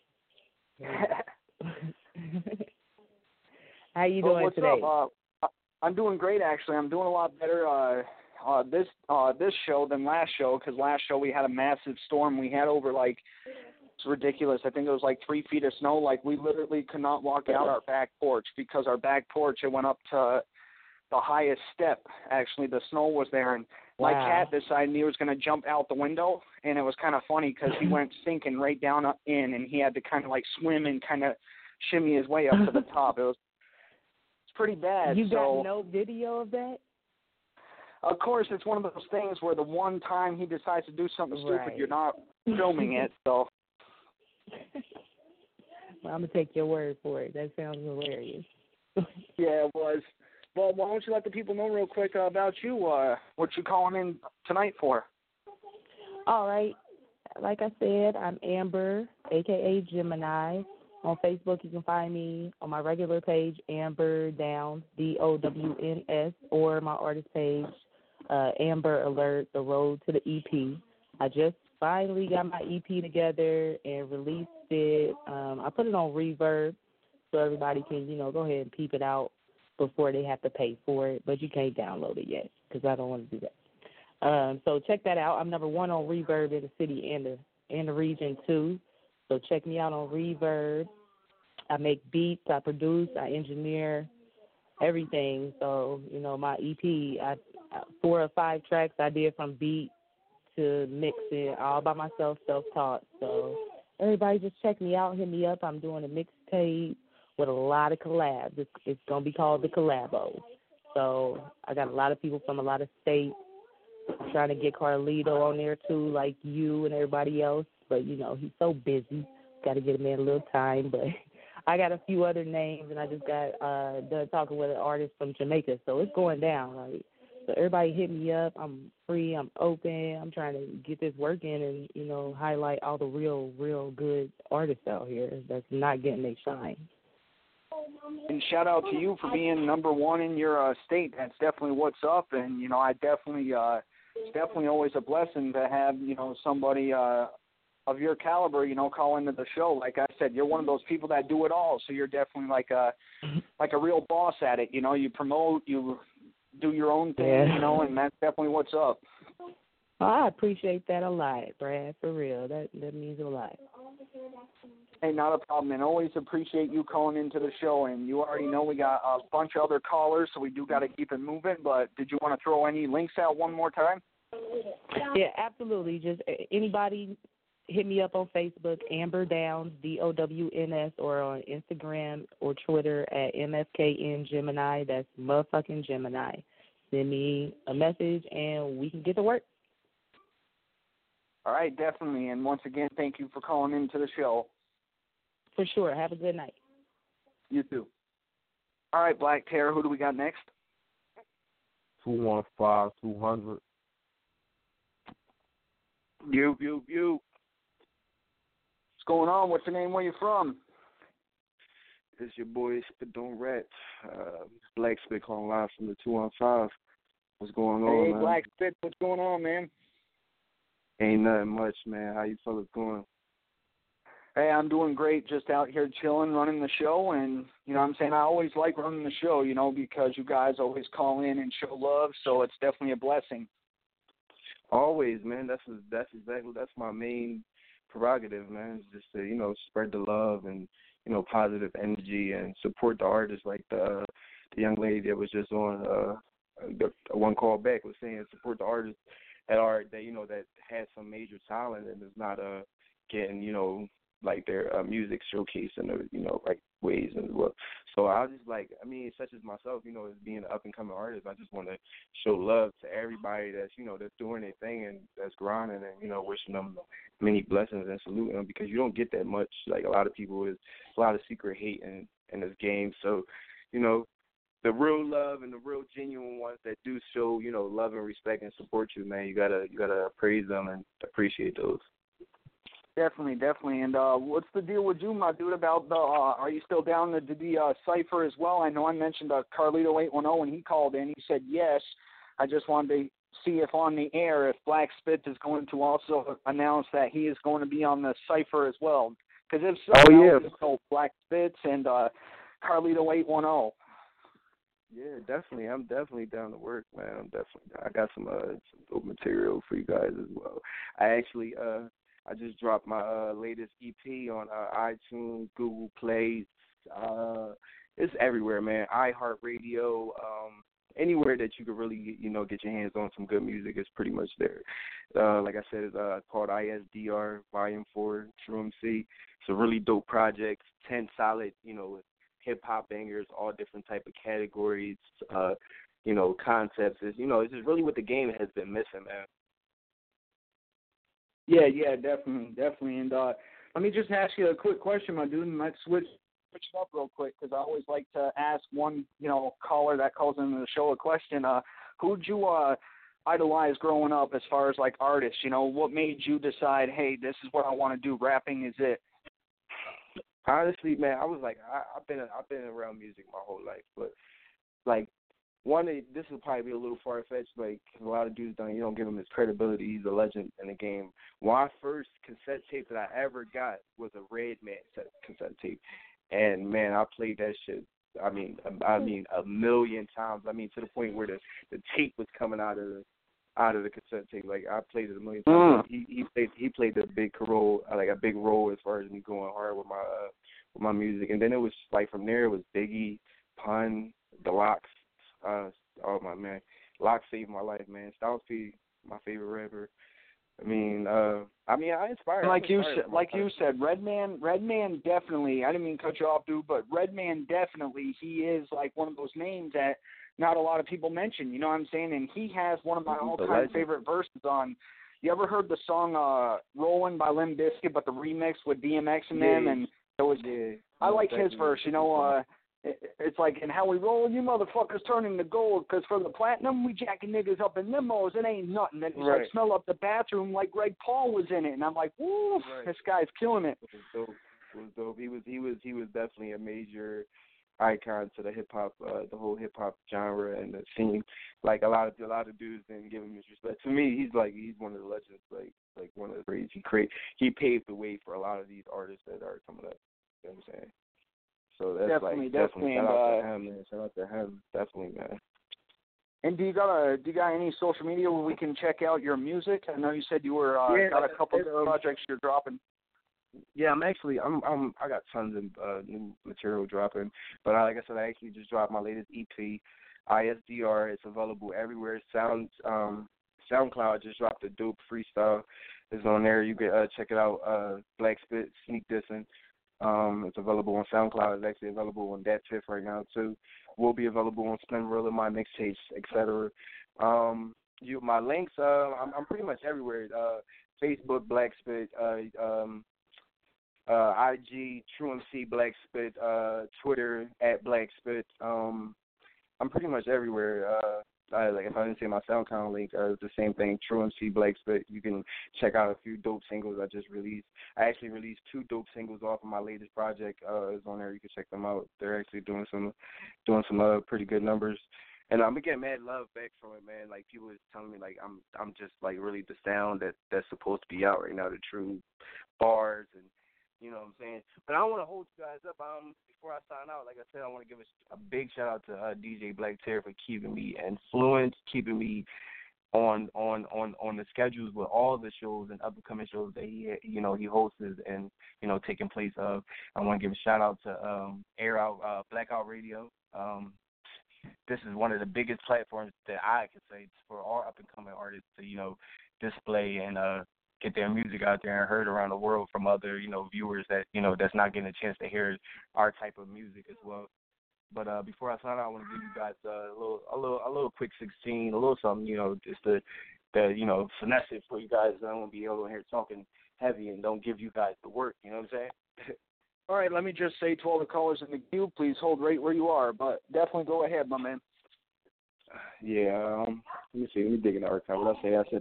Speaker 17: How you doing
Speaker 4: what's
Speaker 17: today?
Speaker 4: Up? I'm doing great, actually. I'm doing a lot better this show than last show, because last show we had a massive storm. We had over, it's ridiculous. I think it was 3 feet of snow. We literally could not walk out our back porch because our back porch, it went up to the highest step. Actually, the snow was there, and my cat decided he was going to jump out the window, and it was kind of funny because he went sinking right down in, and he had to kind of swim and kind of shimmy his way up to the top. It's pretty bad.
Speaker 17: You got no video of that?
Speaker 4: Of course, it's one of those things where the one time he decides to do something stupid, you're not filming it, so.
Speaker 17: Well, I'm going to take your word for it. That sounds hilarious.
Speaker 4: Yeah, it was. Well, why don't you let the people know real quick about you, what you calling in tonight for?
Speaker 17: All right. Like I said, I'm Amber, a.k.a. Gemini. On Facebook, you can find me on my regular page, Amber Downs, DOWNS, or my artist page, Amber Alert, The Road to the EP. I just finally got my EP together and released it. I put it on Reverb so everybody can, go ahead and peep it out before they have to pay for it, but you can't download it yet because I don't want to do that. So check that out. I'm number 1 on Reverb in the city and the region, too. So check me out on Reverb. I make beats, I produce, I engineer, everything. So, my EP, 4 or 5 tracks I did from beat to mixing all by myself, self-taught. So everybody just check me out, hit me up. I'm doing a mixtape with a lot of collabs. It's going to be called The Collabo. So I got a lot of people from a lot of states. I'm trying to get Carlito on there too, like you and everybody else. But, you know, he's so busy. Got to get him in a little time. But I got a few other names, and I just got done talking with an artist from Jamaica. So it's going down. Like, so everybody hit me up. I'm free. I'm open. I'm trying to get this working and, you know, highlight all the real good artists out here that's not getting their shine.
Speaker 4: And shout out to you for being number one in your state. That's definitely what's up. And, you know, I definitely, it's definitely always a blessing to have, you know, somebody of your caliber, you know, call into the show. Like I said, you're one of those people that do it all. So you're definitely like a real boss at it. You know, you promote, you do your own thing, you know, and that's definitely what's up.
Speaker 17: I appreciate that a lot, Brad, for real. That means a lot.
Speaker 4: Hey, not a problem, and always appreciate you calling into the show. And you already know we got a bunch of other callers, so we do got to keep it moving. But did you want to throw any links out one more time?
Speaker 17: Yeah, absolutely. Just anybody hit me up on Facebook, Amber Downs, DOWNS, or on Instagram or Twitter at MFKN Gemini. That's motherfucking Gemini. Send me a message, and we can get to work.
Speaker 4: All right, definitely. And once again, thank you for calling into the show.
Speaker 17: For sure. Have a good night.
Speaker 4: You too. All right, Black Terror, who do we got next?
Speaker 14: 215-200.
Speaker 4: You. What's going on? What's your name? Where you from?
Speaker 14: It's your boy Spit Don't Rat. Black Spit calling live from the 215. What's going on, man?
Speaker 4: Hey, Black Spit, what's going on, man?
Speaker 14: Ain't nothing much, man. How you fellas going?
Speaker 4: Hey, I'm doing great. Just out here chilling, running the show, and, you know what I'm saying, I always like running the show, you know, because you guys always call in and show love, so it's definitely a blessing.
Speaker 14: Always, man. That's my main prerogative, man. It's just to, you know, spread the love and, you know, positive energy and support the artists, like the young lady that was just on the one call back was saying support the artists that you know, that has some major talent and is not getting, you know, like their music showcased in the, you know, right ways and well. So I was just like, I mean, such as myself, you know, as being an up and coming artist, I just want to show love to everybody that's, you know, that's doing their thing and that's grinding and, you know, wishing them many blessings and saluting them, because you don't get that much. Like, a lot of people, is a lot of secret hate in this game. So, you know, the real love and the real genuine ones that do show, you know, love and respect and support you, man, you gotta praise them and appreciate those.
Speaker 4: Definitely. And what's the deal with you, my dude, about the, are you still down to the Cypher as well? I know I mentioned Carlito 810 when he called in. He said yes. I just wanted to see if on the air, if Black Spit is going to also announce that he is going to be on the Cypher as well. Because if so, so Black Spits and Carlito 810.
Speaker 14: Yeah, definitely. I'm definitely down to work, man. I got some dope material for you guys as well. I just dropped my latest EP on iTunes, Google Play. It's everywhere, man. iHeartRadio, anywhere that you could really, you know, get your hands on some good music is pretty much there. Like I said, it's called ISDR Volume 4, True MC. It's a really dope project, 10 solid, you know, hip-hop bangers, all different type of categories, you know, concepts. It's, you know, it's just really what the game has been missing, man.
Speaker 4: Yeah, definitely. And let me just ask you a quick question, my dude, and let's switch it up real quick, because I always like to ask one, you know, caller that calls into the show a question. Who'd you idolize growing up as far as, like, artists? You know, what made you decide, hey, this is what I want to do, rapping is it?
Speaker 14: Honestly, man, I was like, I've been around music my whole life, but, like, this will probably be a little far-fetched, like, 'cause a lot of dudes you don't give him his credibility. He's a legend in the game. My first cassette tape that I ever got was a Redman cassette tape, and man, I played that shit. I mean, a million times. I mean, to the point where the tape was coming out of the cassette tape. Like, I played it a million times. He played a big role, as far as me going hard with my music. And then it was like from there it was Biggie, Pun, Deluxe. Oh my man, Lock saved my life, man. Styles P, my favorite rapper. I inspired.
Speaker 8: Like you said, Redman definitely. I didn't mean to cut you off, dude, but Redman definitely. He is like one of those names that not a lot of people mention. You know what I'm saying? And he has one of my all-time favorite verses on. You ever heard the song "Rollin'" by Limp Bizkit, but the remix with DMX and them? And it was. I like his verse. You know, it's like, and how we rollin', you motherfuckers turning to gold, because for the platinum, we jacking niggas up in limos. It ain't nothing. Then he's like, smell up the bathroom like Greg Paul was in it, and I'm like, woo, this guy's killing it.
Speaker 14: It was dope. He was definitely a major icon to the hip hop, the whole hip hop genre and the scene. Like a lot of dudes didn't give him his respect. To me, he's one of the legends. Like one of the greats. He paved the way for a lot of these artists that are coming up. You know what I'm saying? So that's definitely. Shout out to him, man. Shout out to him, definitely, man.
Speaker 8: And do you got any social media where we can check out your music? I know you said you were got a couple of projects you're dropping.
Speaker 14: Yeah, I got tons of new material dropping, but like I said, I actually just dropped my latest EP, ISDR. It's available everywhere. SoundCloud just dropped a dope freestyle. It's on there. You can check it out. Black Spit Sneak Dissing. It's available on SoundCloud. It's actually available on Dat Tiff right now too. Will be available on Spinrilla, my mixtapes, etc. My links. I'm pretty much everywhere. Facebook, Black Spit. IG, True MC, Black Spit. Twitter @Black Spit. I'm pretty much everywhere. Like if I didn't say my SoundCloud link, it's the same thing. True MC, Black Spit. You can check out a few dope singles I just released. I actually released 2 dope singles off of my latest project. It's on there. You can check them out. They're actually doing some pretty good numbers. And I'm getting mad love back from it, man. Like people is telling me like I'm just like really the sound that's supposed to be out right now, the true bars and. You know what I'm saying? But I don't want to hold you guys up. Before I sign out, like I said, I want to give a big shout out to DJ Black Terror for keeping me influenced, keeping me on the schedules with all the shows and upcoming shows that he hosts and taking place of. I want to give a shout out to Blackout Radio. This is one of the biggest platforms that I can say for all up and coming artists to display and get their music out there and heard around the world from other, viewers that, that's not getting a chance to hear our type of music as well. But before I sign out, I want to give you guys a little quick 16, a little something, just to finesse it for you guys. I won't be able to hear talking heavy and don't give you guys the work. You know what I'm saying?
Speaker 8: All right, let me just say to all the callers in the queue, please hold right where you are. But definitely go ahead, my man.
Speaker 14: Yeah. Let me see. Let me dig in the archive. What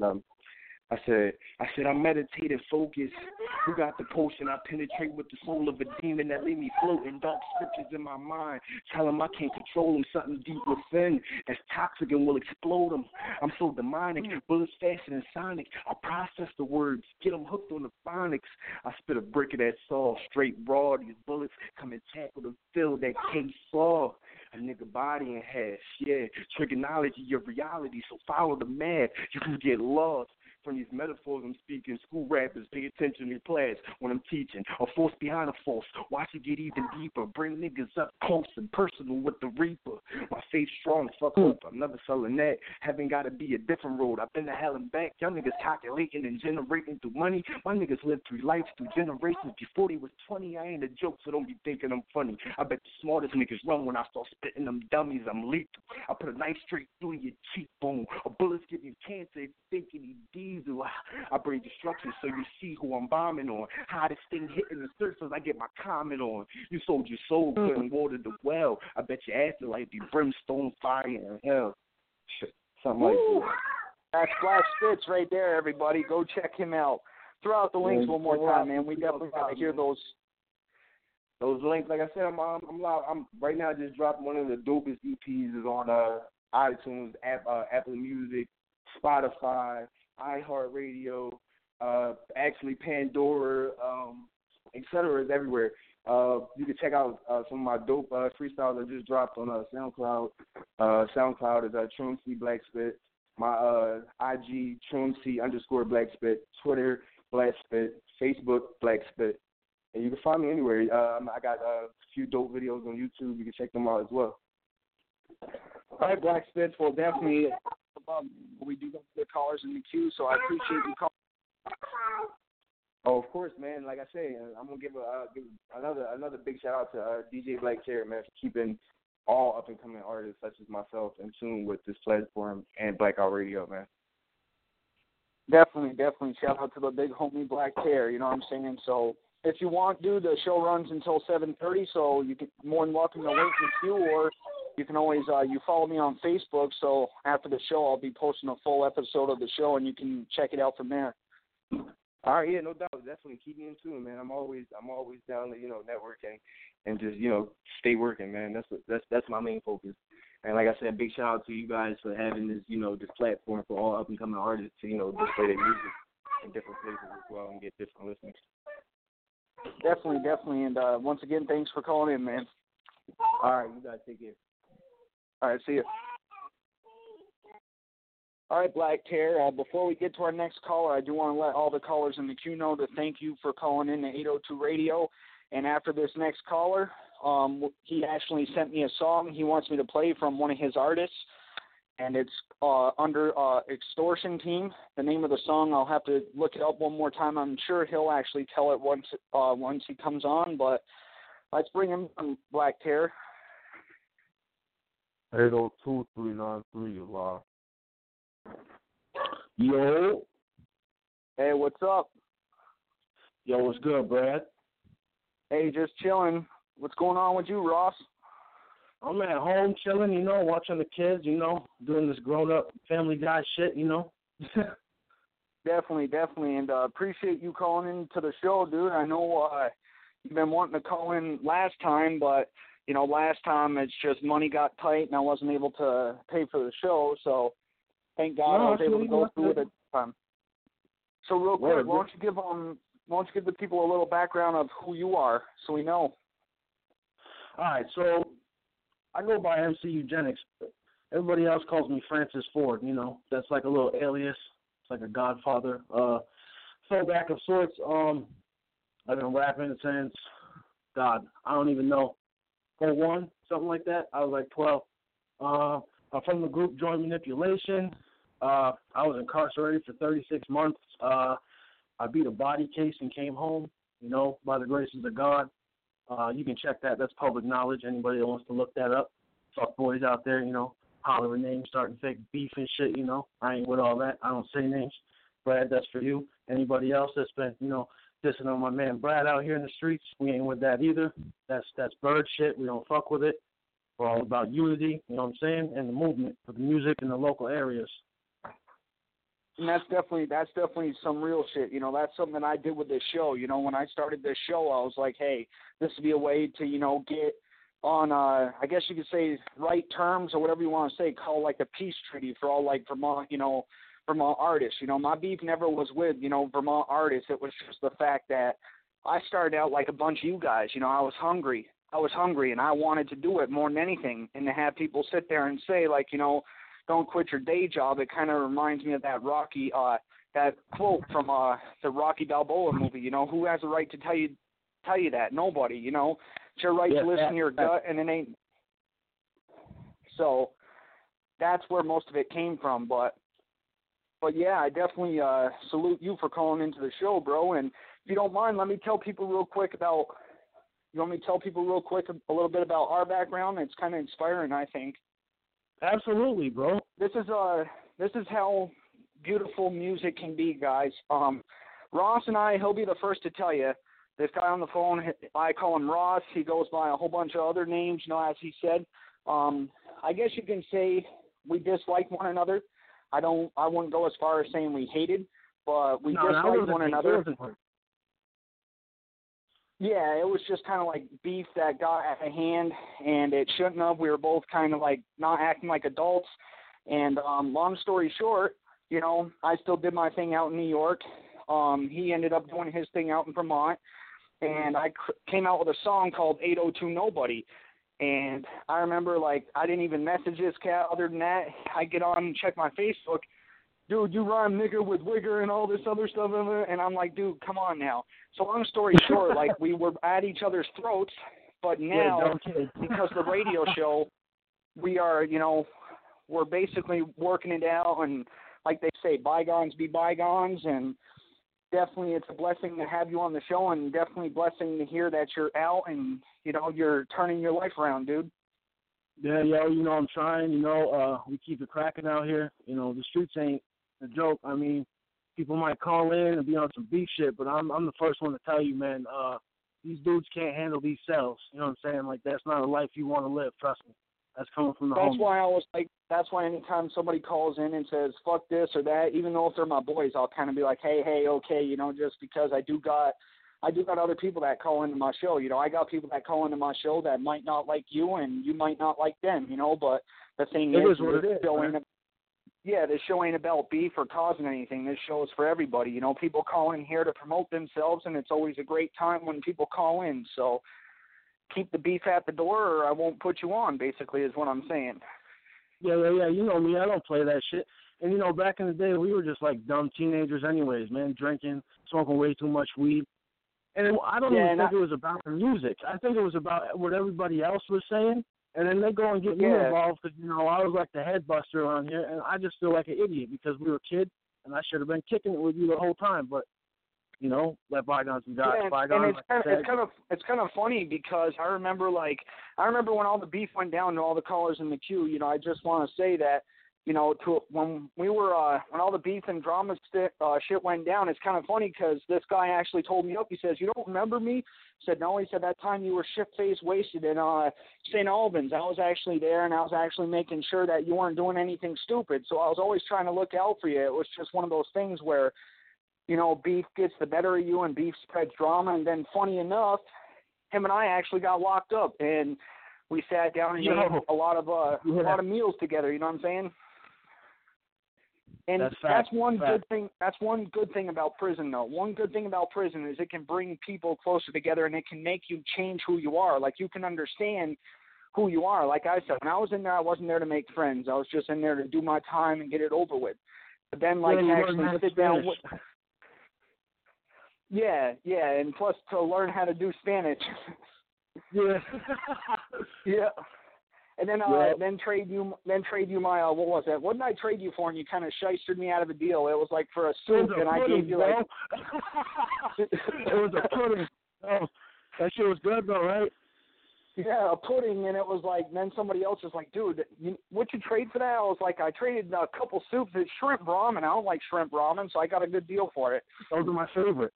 Speaker 14: I said, I meditate and focus. Who got the potion? I penetrate with the soul of a demon that leave me floating. Dark scriptures in my mind. Tell him I can't control him. Something deep within that's toxic and will explode him. I'm so demonic. Bullets faster than Sonic. I process the words. Get them hooked on the phonics. I spit a brick of that saw. Straight raw. These bullets come and tackle the fill that case saw. A nigga body in hash. Yeah. Trigonology, your reality. So follow the math. You can get lost. From these metaphors I'm speaking, school rappers pay attention in class when I'm teaching. A force behind a force, watch it get even deeper. Bring niggas up close and personal with the reaper. My faith strong, fuck hope, I'm never selling that. Haven't got to be a different road. I've been to hell and back. Y'all niggas calculating and generating through money. My niggas lived through life, through generations before they was 20. I ain't a joke, so don't be thinking I'm funny. I bet the smartest niggas run when I start spitting them dummies. I'm lethal. I put a knife straight through your cheekbone. A bullet's give you cancer if you thinking he diesel. I bring destruction so you see who I'm bombing on. Hottest thing hitting the surface, I get my comment on. You sold your soul, couldn't water the well. I bet your ass like be brimstone, fire, and hell. Something like that.
Speaker 8: That's Black Spitz right there, everybody. Go check him out. Throw out the links one more time, man. We definitely got to hear those.
Speaker 14: Those links, like I said, I'm right now. I just dropped one of the dopest EPs is on iTunes, Apple Music, Spotify, iHeartRadio, actually Pandora, etc. is everywhere. You can check out some of my dope freestyles I just dropped on SoundCloud. SoundCloud is True MC Black Spit. My IG True MC _Black Spit. Twitter Black Spit. Facebook Black Spit. And you can find me anywhere. I got a few dope videos on YouTube. You can check them out as well.
Speaker 8: All right, Black Spitz. Well, definitely
Speaker 4: above. We do got the callers in the queue, so I appreciate you calling.
Speaker 14: Oh, of course, man. Like I say, I'm gonna give another big shout out to DJ Black Cherry, man, for keeping all up and coming artists such as myself in tune with this platform and Blackout Radio, man.
Speaker 4: Definitely. Shout out to the big homie Black Care, you know what I'm saying? So if you want, dude, the show runs until 7:30, so you can more than welcome to wait in the queue, or you can always you follow me on Facebook. So after the show, I'll be posting a full episode of the show, and you can check it out from there.
Speaker 14: All right, yeah, no doubt. Definitely keep me in tune, man. I'm always down to networking and just stay working, man. That's my main focus. And like I said, big shout out to you guys for having this this platform for all up and coming artists to display their music in different places as well and get different listeners.
Speaker 4: Definitely, and once again, thanks for calling in, man.
Speaker 14: All right, you guys take care.
Speaker 4: All right, see you. All right, Black Terror, before we get to our next caller, I do want to let all the callers in the queue know to thank you for calling in to 802 Radio. And after this next caller, he actually sent me a song he wants me to play from one of his artists, and it's under Extortion Team. The name of the song, I'll have to look it up one more time. I'm sure he'll actually tell it once he comes on, but let's bring him on, Black Terror.
Speaker 18: 802-393, you're live.
Speaker 13: Yo.
Speaker 4: Hey, what's up?
Speaker 13: Yo, what's good, Brad?
Speaker 4: Hey, just chilling. What's going on with you, Ross?
Speaker 13: I'm at home chilling, watching the kids, doing this grown-up Family Guy shit,
Speaker 4: Definitely, and appreciate you calling into the show, dude. I know you've been wanting to call in last time, but, last time it's just money got tight and I wasn't able to pay for the show, so thank God I was able to go through it at the time. So real quick, why don't you give the people a little background of who you are so we know?
Speaker 13: All right, so I go by MC Eugenics. Everybody else calls me Francis Ford, That's like a little alias. It's like a Godfather. Throwback of sorts. I've been rapping since, I don't even know, 01, something like that. I was like 12. I'm from the group Joint Manipulation. I was incarcerated for 36 months. I beat a body case and came home, by the graces of God. You can check that. That's public knowledge. Anybody that wants to look that up. Fuck boys out there, hollering names, starting fake beef and shit, I ain't with all that. I don't say names. Brad, that's for you. Anybody else that's been, dissing on my man Brad out here in the streets, we ain't with that either. That's bird shit. We don't fuck with it. We're all about unity, you know what I'm saying, and the movement of the music in the local areas.
Speaker 4: And that's definitely some real shit. That's something I did with this show. When I started this show, I was like, hey, this would be a way to, get on, I guess you could say, right terms or whatever you want to say, call like a peace treaty for all like Vermont, Vermont artists. My beef never was with, Vermont artists. It was just the fact that I started out like a bunch of you guys. I was hungry and I wanted to do it more than anything. And to have people sit there and say like, don't quit your day job. It kind of reminds me of that Rocky, that quote from the Rocky Balboa movie. Who has a right to tell you that? Nobody. It's your right to listen to your gut, and it ain't. So that's where most of it came from. But yeah, I definitely salute you for calling into the show, bro. And if you don't mind, let me tell people real quick about. You want me to tell people real quick a little bit about our background? It's kind of inspiring, I think.
Speaker 13: Absolutely, bro.
Speaker 4: This is how beautiful music can be, guys. Ross and I, he'll be the first to tell you. This guy on the phone, I call him Ross. He goes by a whole bunch of other names, as he said. I guess you can say we dislike one another. I wouldn't go as far as saying we hated, but we disliked one another. Yeah, it was just kind of like beef that got out of hand, and it shouldn't have. We were both kind of like not acting like adults. And long story short, I still did my thing out in New York. He ended up doing his thing out in Vermont, and I came out with a song called 802 Nobody. And I remember, I didn't even message this cat other than that. I get on and check my Facebook. Dude, you rhyme nigger with wigger and all this other stuff. And I'm like, dude, come on now. So long story short, we were at each other's throats. But now, because the radio show, we are,
Speaker 8: we're basically working it out, and like they say, bygones be bygones, and definitely it's a blessing to have you on the show, and definitely a blessing to hear that you're out and, you know, you're turning your life around, dude.
Speaker 18: Yeah, yo, you know, I'm trying, you know, we keep it cracking out here. You know, the streets ain't a joke. I mean, people might call in and be on some beef shit, but I'm the first one to tell you, man, these dudes can't handle these cells. You know what I'm saying? Like, that's not a life you want to live, trust me. That's coming from the
Speaker 8: That's
Speaker 18: homies.
Speaker 8: why I was like, that's why anytime somebody calls in and says, fuck this or that, even though if they're my boys, I'll kind of be like, hey, okay, you know, just because I do got other people that call into my show. You know, I got people that call into my show that might not like you and you might not like them, you know, but the thing is, this show ain't about beef or causing anything. This show is for everybody. You know, people call in here to promote themselves, and it's always a great time when people call in. So keep the beef at the door or I won't put you on, basically, is what I'm saying.
Speaker 18: Yeah. You know me, I don't play that shit. And, you know, back in the day, we were just like dumb teenagers anyways, man, drinking, smoking way too much weed. And I don't even think it was about the music. I think it was about what everybody else was saying. And then they go and get me involved because, you know, I was like the head buster around here. And I just feel like an idiot because we were kids, and I should have been kicking it with you the whole time. But, you know, let bygones be bygones.
Speaker 8: And it's kind of funny because I remember when all the beef went down to all the callers in the queue. You know, I just want to say that, you know, when all the beef and drama shit went down, it's kind of funny because this guy actually told me up. He says, "You don't remember me?" I said, "No." He said, "That time you were shit-faced wasted in St. Albans. I was actually there, and I was actually making sure that you weren't doing anything stupid. So I was always trying to look out for you. It was just one of those things where, you know, beef gets the better of you and beef spreads drama." And then, funny enough, him and I actually got locked up, and we sat down and ate a lot of meals together. You know what I'm saying? And that's one good thing. That's one good thing about prison, though. One good thing about prison is it can bring people closer together, and it can make you change who you are. Like, you can understand who you are. Like I said, when I was in there, I wasn't there to make friends. I was just in there to do my time and get it over with. But then, like, actually sit down with... Yeah, and plus to learn how to do Spanish.
Speaker 18: Yeah.
Speaker 8: Yeah. And then trade you my what was that? What did I trade you for? And you kind of shystered me out of a deal. It was like for a soup, and I gave you like
Speaker 18: it was a pudding. Oh, that shit was good though, right?
Speaker 8: Yeah, a pudding, and it was like. Then somebody else was like, "Dude, what'd you trade for that?" I was like, "I traded a couple soups. It's shrimp ramen. I don't like shrimp ramen, so I got a good deal for it."
Speaker 18: Those are my favorite.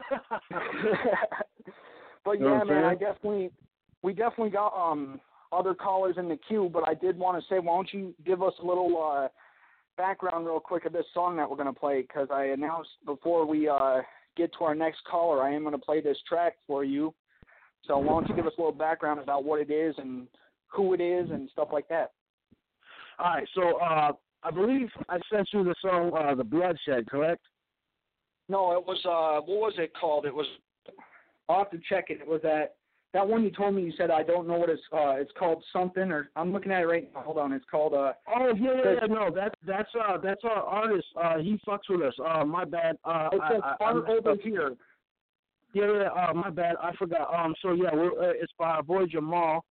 Speaker 8: But yeah, man, we definitely got other callers in the queue, but I did want to say, why don't you give us a little background real quick of this song that we're going to play, because I announced before we get to our next caller, I am going to play this track for you. So why don't you give us a little background about what it is and who it is and stuff like that.
Speaker 18: All right, so I believe I sent you the song The Bloodshed, correct?
Speaker 8: No, it was, what was it called? It was, I'll have to check it. It was that one you told me. You said I don't know what it's called something, or I'm looking at it right now. Hold on, it's called no, that's our artist. He fucks with us. My bad. It says Art over here. Yeah, my bad. I forgot. So yeah, it's by our boy Jamal.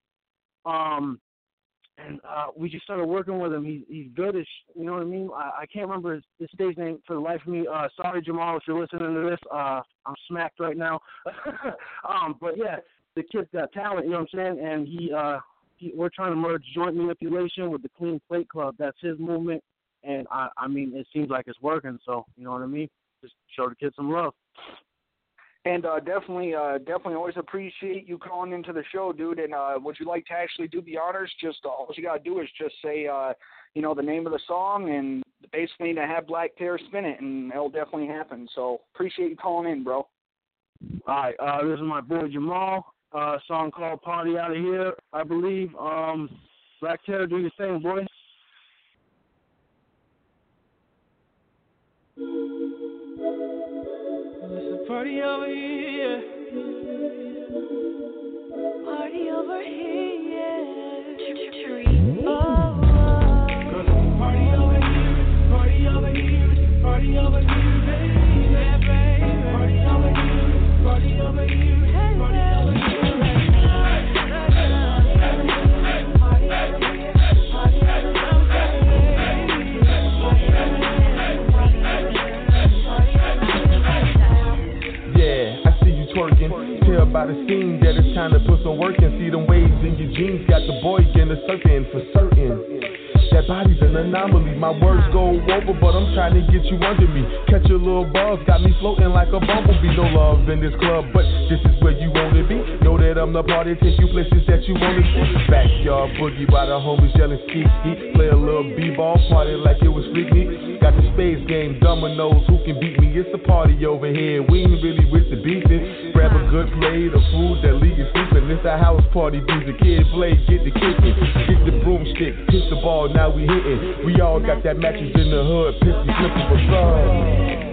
Speaker 8: And we just started working with him. He's good as, you know what I mean? I can't remember his stage name for the life of me. Sorry, Jamal, if you're listening to this. I'm smacked right now. But yeah, the kid's got talent, you know what I'm saying? And we're trying to merge joint manipulation with the Clean Plate Club. That's his movement. And I mean, it seems like it's working. So, you know what I mean? Just show the kid some love. And definitely always appreciate you calling into the show, dude. And would you like to actually do the honors? Just all you got to do is just say, the name of the song and basically to have Black Terror spin it, and it'll definitely happen. So appreciate you calling in, bro.
Speaker 18: All right, this is my boy Jamal. Song called Party Out of Here, I believe. Black Terror, do your thing, boy.
Speaker 2: Party over here. Party over here. Oh. Party over here. Party over here. Party over here, baby. Yeah, baby. Party over here. Party over here. Party over here. Party over here. Party over here.
Speaker 19: by the scene that it's time to put some work in. See them waves in your jeans, got the boy getting surfing for certain. That body's an anomaly. My words go over, but I'm trying to get you under me. Catch a little buzz, got me floating like a bumblebee. No love in this club, but this is where you wanna be. Know that I'm the party, take you places that you wanna see. Backyard boogie by the homies yelling ski ski. Play a little b-ball, party like it was freak me. Got the space game, dominoes, who can beat me? It's a party over here, we ain't really with the beefing. Grab a good plate of food that leave you sleeping. It's a house party, music, kid play, get the kicking. Get the broomstick, hit the ball, now we hitting. We all got that matches in the hood, pissy flipping for some.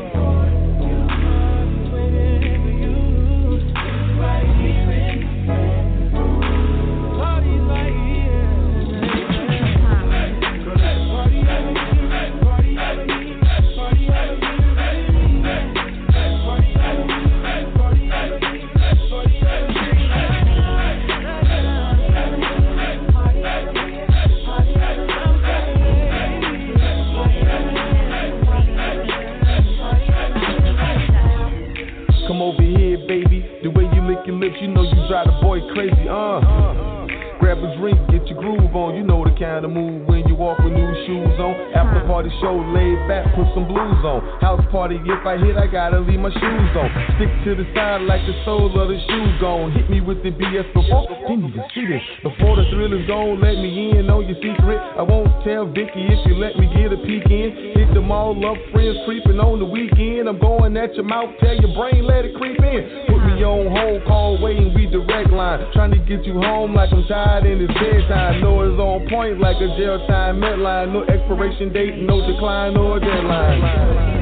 Speaker 19: You know you drive the boy crazy, Grab a drink, get your groove on. You know the kind of move when you walk with new shoes on. After party show, laid back, put some blues on. House party, if I hit, I gotta leave my shoes on. Stick to the side like the sole of the shoe gone. Hit me with the BS before, didn't even see this. Before the thrill is gone, let me in on your secret. I won't tell Vicky if you let me get a peek in. Hit them all up, friends creeping on the weekend. I'm going at your mouth, tell your brain, let it creep in. Put me on hold, call, waiting, we direct line. Trying to get you home like I'm tired in his bedtime. Know it's on point like a jail time medline. No expiration date, no decline or deadline.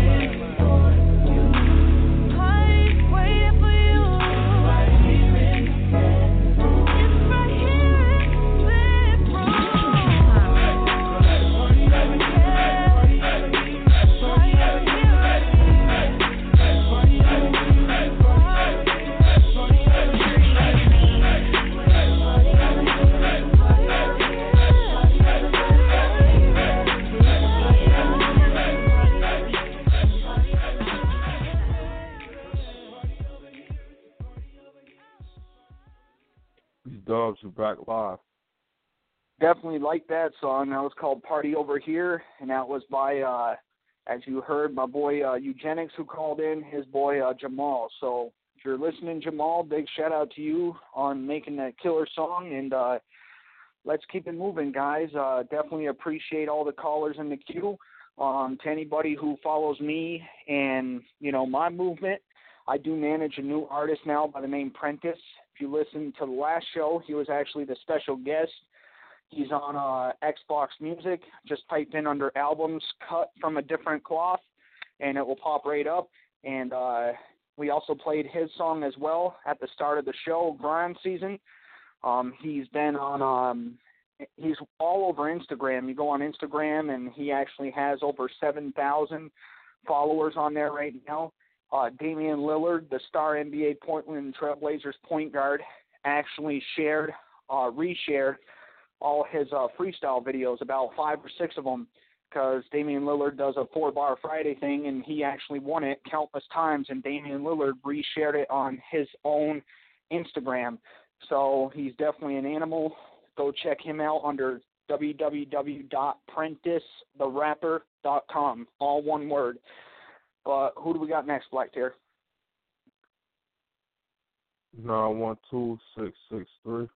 Speaker 14: Dogs are back live.
Speaker 4: Definitely like that song. That was called Party Over Here, and that was by, as you heard, my boy Eugenics, who called in, his boy Jamal. So if you're listening, Jamal, big shout out to you on making that killer song, and let's keep it moving, guys. Definitely appreciate all the callers in the queue. To anybody who follows me and, you know, my movement, I do manage a new artist now by the name Prentice. If you listen to the last show, he was actually the special guest. He's on Xbox Music. Just type in under albums cut from a different cloth, and it will pop right up. And we also played his song as well at the start of the show, Grind Season. He's been on, he's all over Instagram. You go on Instagram, and he actually has over 7,000 followers on there right now. Damian Lillard, the star NBA Portland Trailblazers point guard, actually reshared all his freestyle videos, about 5 or 6 of them, because Damian Lillard does a 4-bar Friday thing, and he actually won it countless times, and Damian Lillard reshared it on his own Instagram. So he's definitely an animal. Go check him out under www.prenticetherapper.com, all one word. But who do we got next, Black Tear?
Speaker 14: 912663.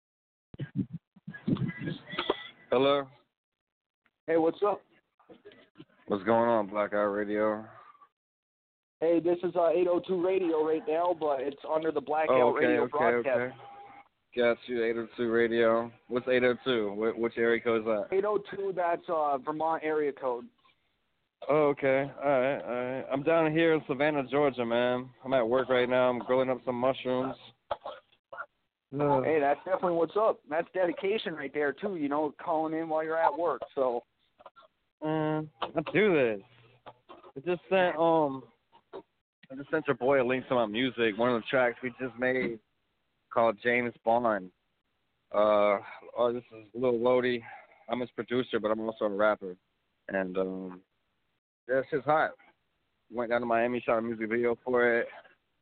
Speaker 20: Hello.
Speaker 4: Hey, what's up?
Speaker 20: What's going on, Blackout Radio?
Speaker 4: Hey, this is 802 Radio right now, but it's under the Blackout Radio broadcast.
Speaker 20: Okay. Got you, 802 Radio. What's 802? Which area code is that?
Speaker 4: 802, that's Vermont area code.
Speaker 20: Oh, okay. All right. I'm down here in Savannah, Georgia, man. I'm at work right now. I'm grilling up some mushrooms.
Speaker 4: Hey, that's definitely what's up. That's dedication right there, too, you know, calling in while you're at work. So,
Speaker 20: let's do this. I just sent your boy a link to my music, one of the tracks we just made called James Bond. This is Lil Wody. I'm his producer, but I'm also a rapper. And, yeah, it's just hot. Went down to Miami, shot a music video for it.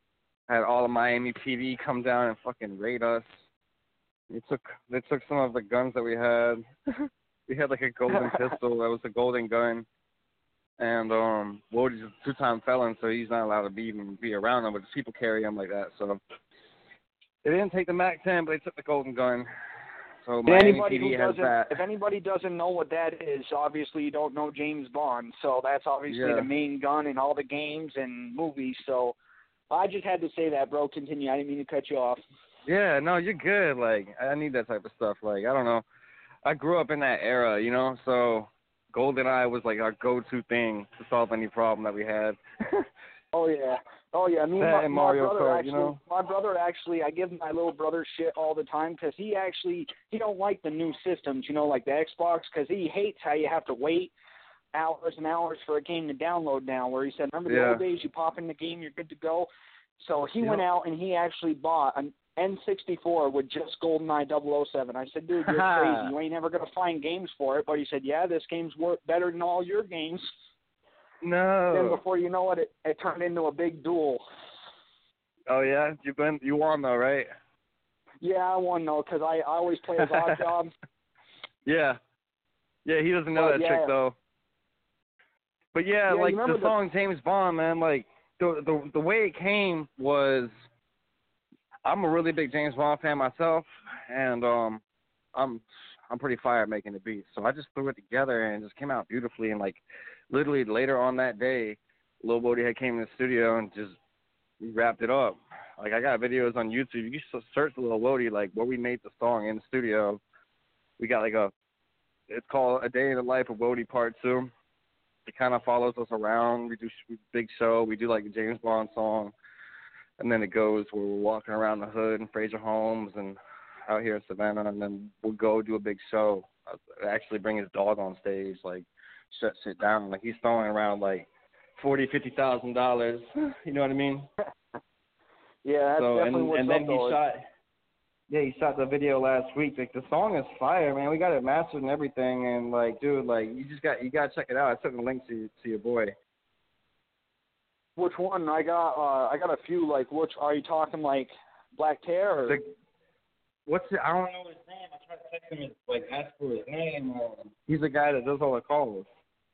Speaker 20: Had all of Miami PD come down and fucking raid us. They took some of the guns that we had. We had like a golden pistol that was a golden gun. And Wodie's a 2-time felon, so he's not allowed to even be around them, but people carry him like that. So they didn't take the MAC-10, but they took the golden gun. So Miami PD has that.
Speaker 8: If anybody doesn't know what that is, obviously you don't know James Bond. So that's obviously the main gun in all the games and movies. So I just had to say that, bro. Continue. I didn't mean to cut you off.
Speaker 20: Yeah, no, you're good. Like, I need that type of stuff. Like, I don't know. I grew up in that era, you know, so GoldenEye was like our go-to thing to solve any problem that we had.
Speaker 8: Oh yeah. I mean,
Speaker 20: that and Mario Kart,
Speaker 8: actually,
Speaker 20: you know.
Speaker 8: My brother actually, I give my little brother shit all the time because he don't like the new systems, you know, like the Xbox, because he hates how you have to wait hours and hours for a game to download now. Where he said, remember the old days, you pop in the game, you're good to go. So he went out and he actually bought an N64 with just GoldenEye 007. I said, dude, you're crazy. You ain't never gonna find games for it. But he said, yeah, this game's worth better than all your games.
Speaker 20: No.
Speaker 8: Then before you know it, it turned into a big duel.
Speaker 20: Oh yeah, you won though, right?
Speaker 8: Yeah, I won though, because I always play as Odd Job.
Speaker 20: Yeah, he doesn't know that trick though. But yeah, like the song James Bond, man, like the way it came was, I'm a really big James Bond fan myself, and I'm pretty fire at making the beats. So I just threw it together and it just came out beautifully. And like literally later on that day, Lil Wodie had came in the studio and just wrapped it up. Like I got videos on YouTube. You can search Lil Wodie, like where we made the song in the studio. We got like it's called A Day in the Life of Wodie Part 2. It kind of follows us around. We do a big show. We do like a James Bond song. And then it goes where we're walking around the hood in Fraser Homes and out here in Savannah, and then we'll go do a big show. Actually bring his dog on stage, like shut shit down. Like he's throwing around like $40,000-$50,000. You know what I mean?
Speaker 8: Yeah, that's definitely what's
Speaker 20: and
Speaker 8: up,
Speaker 20: then he shot the video last week. Like the song is fire, man. We got it mastered and everything, and like, dude, like you gotta check it out. I sent the link to your boy.
Speaker 8: Which one? I got a few. Like, which are you talking? Like Black Tear? Or?
Speaker 20: What's it? I don't know his name. I tried to text him and like ask for his name. He's the guy that does all the calls.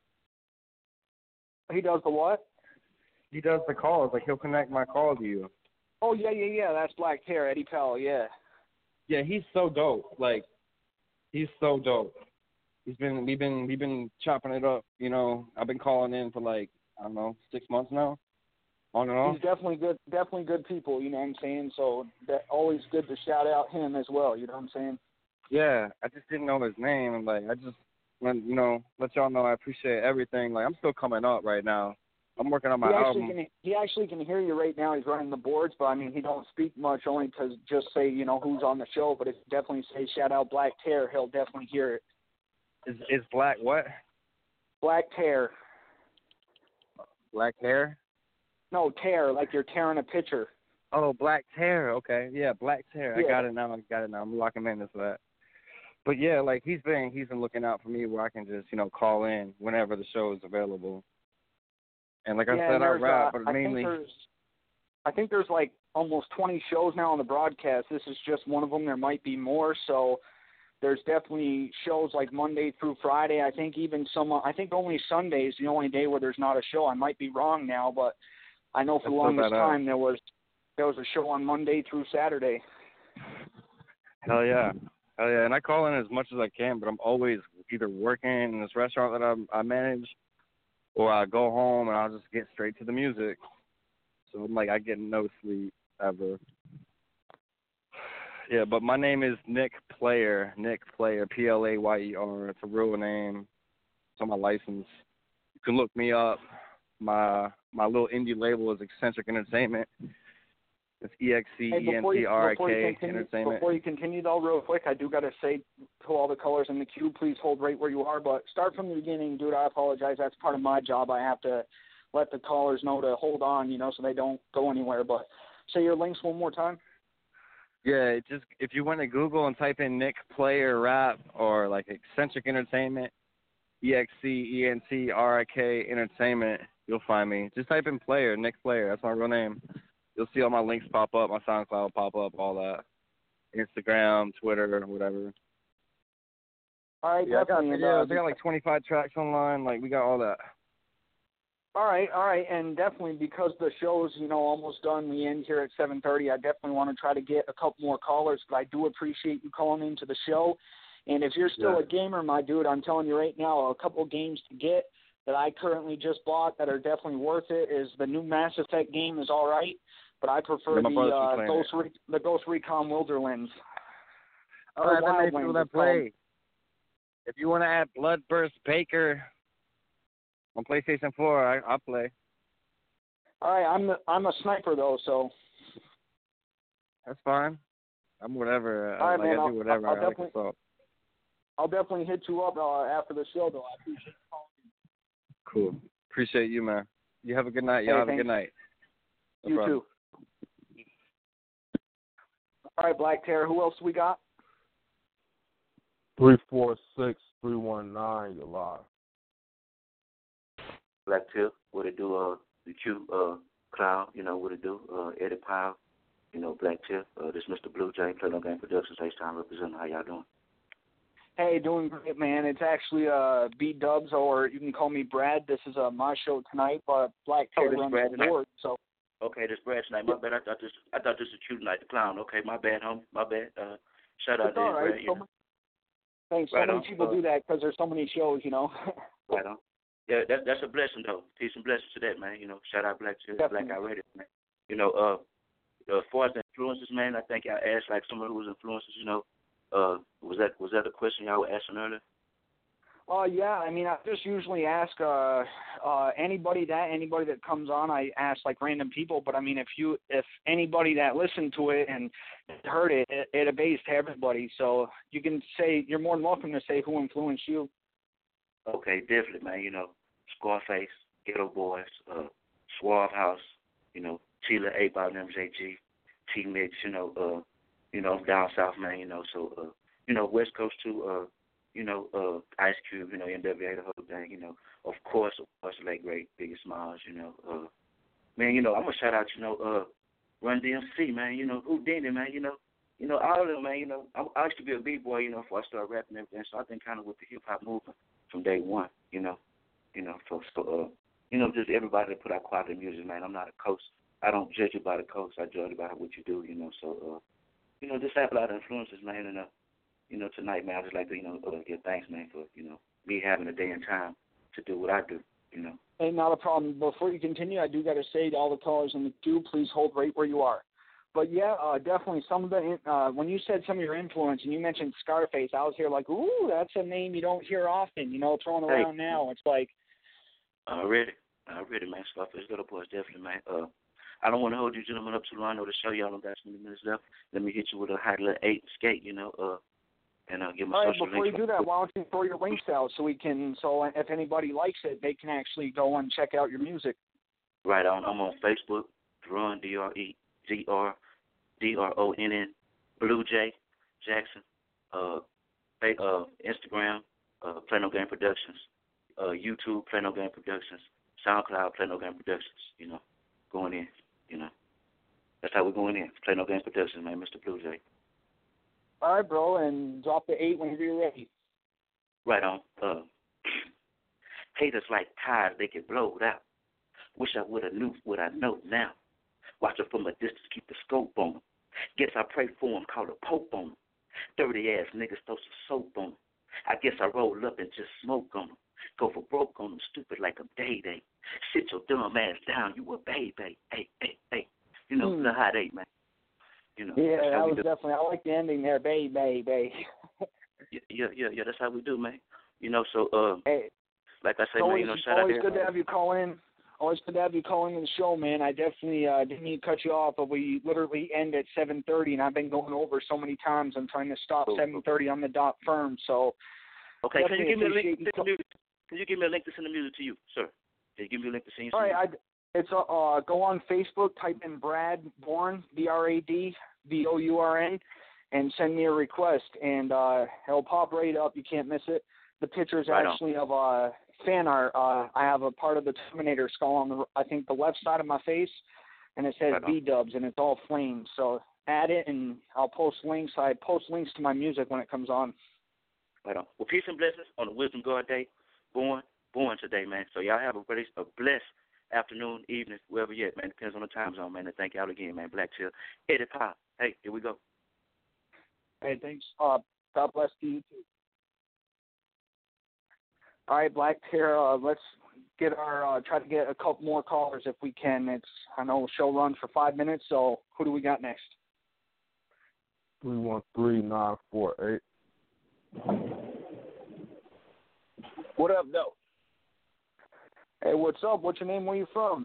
Speaker 8: He does the what?
Speaker 20: He does the calls. Like he'll connect my call to you.
Speaker 8: Oh yeah. That's Black Tear, Eddie Pell. Yeah.
Speaker 20: Yeah, he's so dope. Like, he's so dope. We've been chopping it up. You know, I've been calling in for like, I don't know, 6 months now, on and off.
Speaker 8: He's definitely good people. You know what I'm saying? So that always good to shout out him as well. You know what I'm saying?
Speaker 20: Yeah, I just didn't know his name, and like I just, let y'all know I appreciate everything. Like I'm still coming up right now. I'm working on my album.
Speaker 8: He actually can hear you right now. He's running the boards, but I mean, he don't speak much, only to just say, you know, who's on the show. But if you definitely say shout out Black Tear, he'll definitely hear it.
Speaker 20: Is Black what?
Speaker 8: Black Tear.
Speaker 20: Black hair?
Speaker 8: No, tear, like you're tearing a picture.
Speaker 20: Oh, Black Tear. Okay, yeah, Black Tear.
Speaker 8: Yeah.
Speaker 20: I got it now. I'm locking in for that. But yeah, like he's been looking out for me where I can just, you know, call in whenever the show is available. And like I said, I rap, but mainly.
Speaker 8: I think there's like almost 20 shows now on the broadcast. This is just one of them. There might be more. So there's definitely shows like Monday through Friday. I think even I think only Sunday is the only day where there's not a show. I might be wrong now, but I know for the longest time there was a show on Monday through Saturday.
Speaker 20: Hell yeah. And I call in as much as I can, but I'm always either working in this restaurant that I manage, or I go home and I'll just get straight to the music. So I'm like, I get no sleep ever. Yeah, but my name is Nick Player, Player, It's a real name. It's on my license. You can look me up. My little indie label is Eccentric Entertainment. It's EXCENTRIK Entertainment.
Speaker 8: Before you continue, though, real quick, I do got to say to all the callers in the queue, please hold right where you are. But start from the beginning, dude. I apologize. That's part of my job. I have to let the callers know to hold on, you know, so they don't go anywhere. But say your links one more time.
Speaker 20: Yeah, just if you went to Google and type in Nick Player Rap or like Eccentric Entertainment, EXCENTRIK Entertainment, you'll find me. Just type in Player, Nick Player. That's my real name. You'll see all my links pop up, my SoundCloud pop up, all that. Instagram, Twitter, whatever.
Speaker 8: All right,
Speaker 20: Yeah, I got
Speaker 8: definitely.
Speaker 20: videos. I got like 25 tracks online. Like, we got all that.
Speaker 8: All right, and definitely because the show's, almost done, we end here at 7:30, I definitely want to try to get a couple more callers, but I do appreciate you calling into the show. And if you're still a gamer, my dude, I'm telling you right now, a couple games to get that I currently just bought that are definitely worth it is the new Mass Effect game is all right, but I prefer the Ghost Recon Wildlands.
Speaker 20: Oh, I many people that play. If you want to add Bloodburst Baker on PlayStation 4, I'll play.
Speaker 8: All right, I'm a sniper though, so
Speaker 20: that's fine. I'm whatever.
Speaker 8: All right, man,
Speaker 20: I do whatever.
Speaker 8: I'll definitely hit you up after the show, though. I appreciate you calling.
Speaker 20: Cool. Appreciate you, man. You have a good night. Y'all have a good night. No
Speaker 8: you
Speaker 20: problem.
Speaker 8: too. All right, Black Terror. Who else we got?
Speaker 19: 346-319. You're live.
Speaker 21: Black Tip, what it do? The Q Cloud, what it do? Eddie Powell, Black Tip. This Mr. Blue Jay, Play No Game Productions, H-Time representing. How y'all doing?
Speaker 8: Hey, doing great, man. It's actually B-Dubs, or you can call me Brad. This is my show tonight, but Black Terror runs the board, so.
Speaker 21: Okay, this Brad tonight. My bad. I thought this was Q tonight, the clown. Okay, my bad, homie. My bad. Shout out to
Speaker 8: right.
Speaker 21: Brad.
Speaker 8: Thanks. So many people do that because there's so many shows,
Speaker 21: Right on. Yeah, that's a blessing, though. Peace and blessings to that, man. Shout out Black Terror, Black Eye Radio, man. As far as the influences, man, I think y'all asked like someone who was influences, was that a question y'all were asking earlier?
Speaker 8: Yeah, I mean, I just usually ask anybody that comes on. I ask like random people, but I mean, if anybody that listened to it and heard it, it obeys to everybody. So you can say you're more than welcome to say who influenced you.
Speaker 21: Okay, definitely, man. Scarface, Ghetto Boys, Suave House, Tila 8 MJG, T-Mix, I'm down south, man, so, West Coast too, Ice Cube, NWA, the whole thing, of course, late great, Biggest Smiles, man, I'm gonna shout out, Run DMC, man, Houdini, man, all of them, man, I used to be a B-boy, before I started rapping and everything, so I've been kind of with the hip-hop movement from day one, just everybody that put out quality music, man. I'm not a coach. I don't judge you by the coach. I judge you by what you do, So, just have a lot of influences, man. And, tonight, man, I just like to, give thanks, man, for, me having a day and time to do what I do,
Speaker 8: Hey, not a problem. Before you continue, I do got to say to all the callers in the queue, please hold right where you are. But, yeah, definitely some of the when you said some of your influence and you mentioned Scarface, I was here like, ooh, that's a name you don't hear often, thrown around now. It's like.
Speaker 21: Already, man. Scarface, Little Boys, definitely, man. I don't want to hold you gentlemen up too long. I know the show y'all don't got so many minutes left. Let me hit you with a hot little 8 skate, and give my
Speaker 8: all right,
Speaker 21: social
Speaker 8: before
Speaker 21: links.
Speaker 8: You do that, why don't you throw your links out so if anybody likes it, they can actually go and check out your music.
Speaker 21: Right on. I'm on Facebook, Dron, DRONN, Blue Jay Jackson, Instagram, Play No Game Productions, YouTube, Play No Game Productions, SoundCloud, Play No Game Productions, going in, That's how we're going in. Play No Game Productions, man, Mr. Blue Jay.
Speaker 8: All right, bro, and drop the 8 whenever you're ready.
Speaker 21: Right on. Haters like tires, they get blowed out. Wish I would have knew what I know now. Watch it from a distance, keep the scope on them. Guess I pray for them, call the Pope on them. Dirty-ass niggas throw some soap on them. I guess I roll up and just smoke on them. Go for broke on them, stupid like a day-day. Sit your dumb ass down, you a baby. Hey. The hot 8, man.
Speaker 8: Yeah, that was definitely, I like the ending there, baby.
Speaker 21: Yeah, that's how we do, man. So,
Speaker 8: hey,
Speaker 21: like I say,
Speaker 8: always,
Speaker 21: man, shout out
Speaker 8: always
Speaker 21: there.
Speaker 8: Good to have you call in. Always good to have you calling in the show, man. I definitely didn't mean to cut you off, but we literally end at 7:30, and I've been going over so many times. I'm trying to stop 7:30 on the dot firm, so.
Speaker 21: Okay, can you give me a link to the music? Can you give me a link to send the music to you, sir? Can you give me a link to send you?
Speaker 8: All right, it's go on Facebook, type in Brad Bourne, BRADBOURN, and send me a request, and it'll pop right up. You can't miss it. The picture's actually of fan art. I have a part of the Terminator skull on I think the left side of my face,
Speaker 4: and it says B-Dubs, and it's all flames. So add it, and I'll post links. I post links to my music when it comes on.
Speaker 21: Right on. Well, peace and blessings on the Wisdom God Day. Born today, man. So y'all have a blessed afternoon, evening, wherever you're at, man. Depends on the time zone, man. And thank y'all again, man. Black Chill. Eddie Pop. Hey, here we go.
Speaker 4: Hey, thanks. God bless to you, too. All right, Black Chair, let's get our try to get a couple more callers if we can. I know the show runs for 5 minutes, so who do we got next?
Speaker 1: 313-948.
Speaker 22: What up, though?
Speaker 4: Hey, what's up? What's your name? Where you from?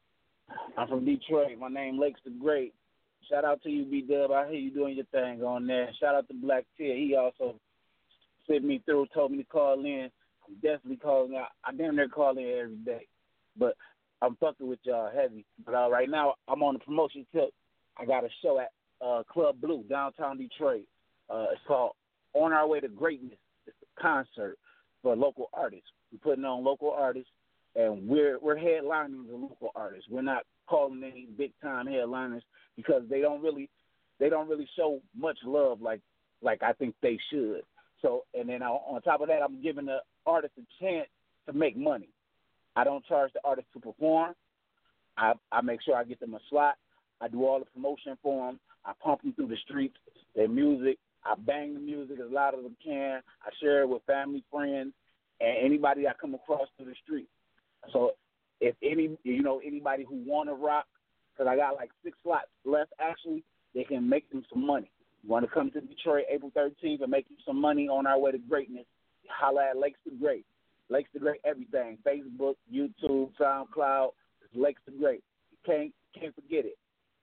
Speaker 22: I'm from Detroit. My name Lakes the Great. Shout out to you, B-Dub. I hear you doing your thing on there. Shout out to Black Tear. He also sent me through, told me to call in. I'm definitely calling out. I damn near call in every day. But I'm fucking with y'all heavy. But right now, I'm on the promotion tip. I got a show at Club Blue, downtown Detroit. It's called On Our Way to Greatness. It's a concert for local artists. We're putting on local artists, and we're headlining the local artists. We're not calling any big time headliners because they don't really show much love like I think they should. So, and then on top of that, I'm giving the artist a chance to make money. I don't charge the artist to perform. I make sure I get them a slot. I do all the promotion for them. I pump them through the streets, their music. I bang the music as loud as I can. I share it with family, friends, and anybody I come across through the street. So if anybody who want to rock, because I got like 6 slots left actually, they can make them some money. You want to come to Detroit April 13th and make you some money on our way to greatness, holla at Lakes the Great. Lakes the Great everything. Facebook, YouTube, SoundCloud, it's Lakes the Great. You can't forget it.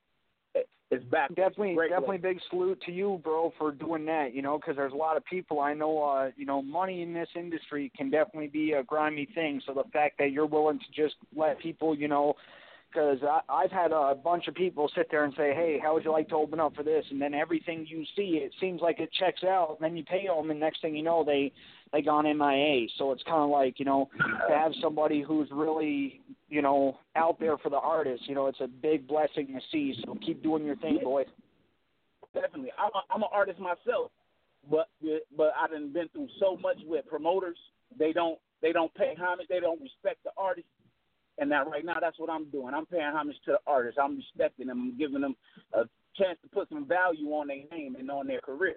Speaker 22: It's back.
Speaker 4: Definitely big salute to you, bro, for doing that, because there's a lot of people I know, money in this industry can definitely be a grimy thing. So the fact that you're willing to just let people, because I've had a bunch of people sit there and say, hey, how would you like to open up for this? And then everything you see, it seems like it checks out. And then you pay them, and next thing you know, they gone MIA. So it's kind of like, to have somebody who's really, out there for the artist, it's a big blessing to see. So keep doing your thing, boy.
Speaker 22: Definitely. I'm an artist myself, but I done been through so much with promoters. They don't pay homage. They don't respect the artist. And now, right now, that's what I'm doing. I'm paying homage to the artists. I'm respecting them. I'm giving them a chance to put some value on their name and on their career.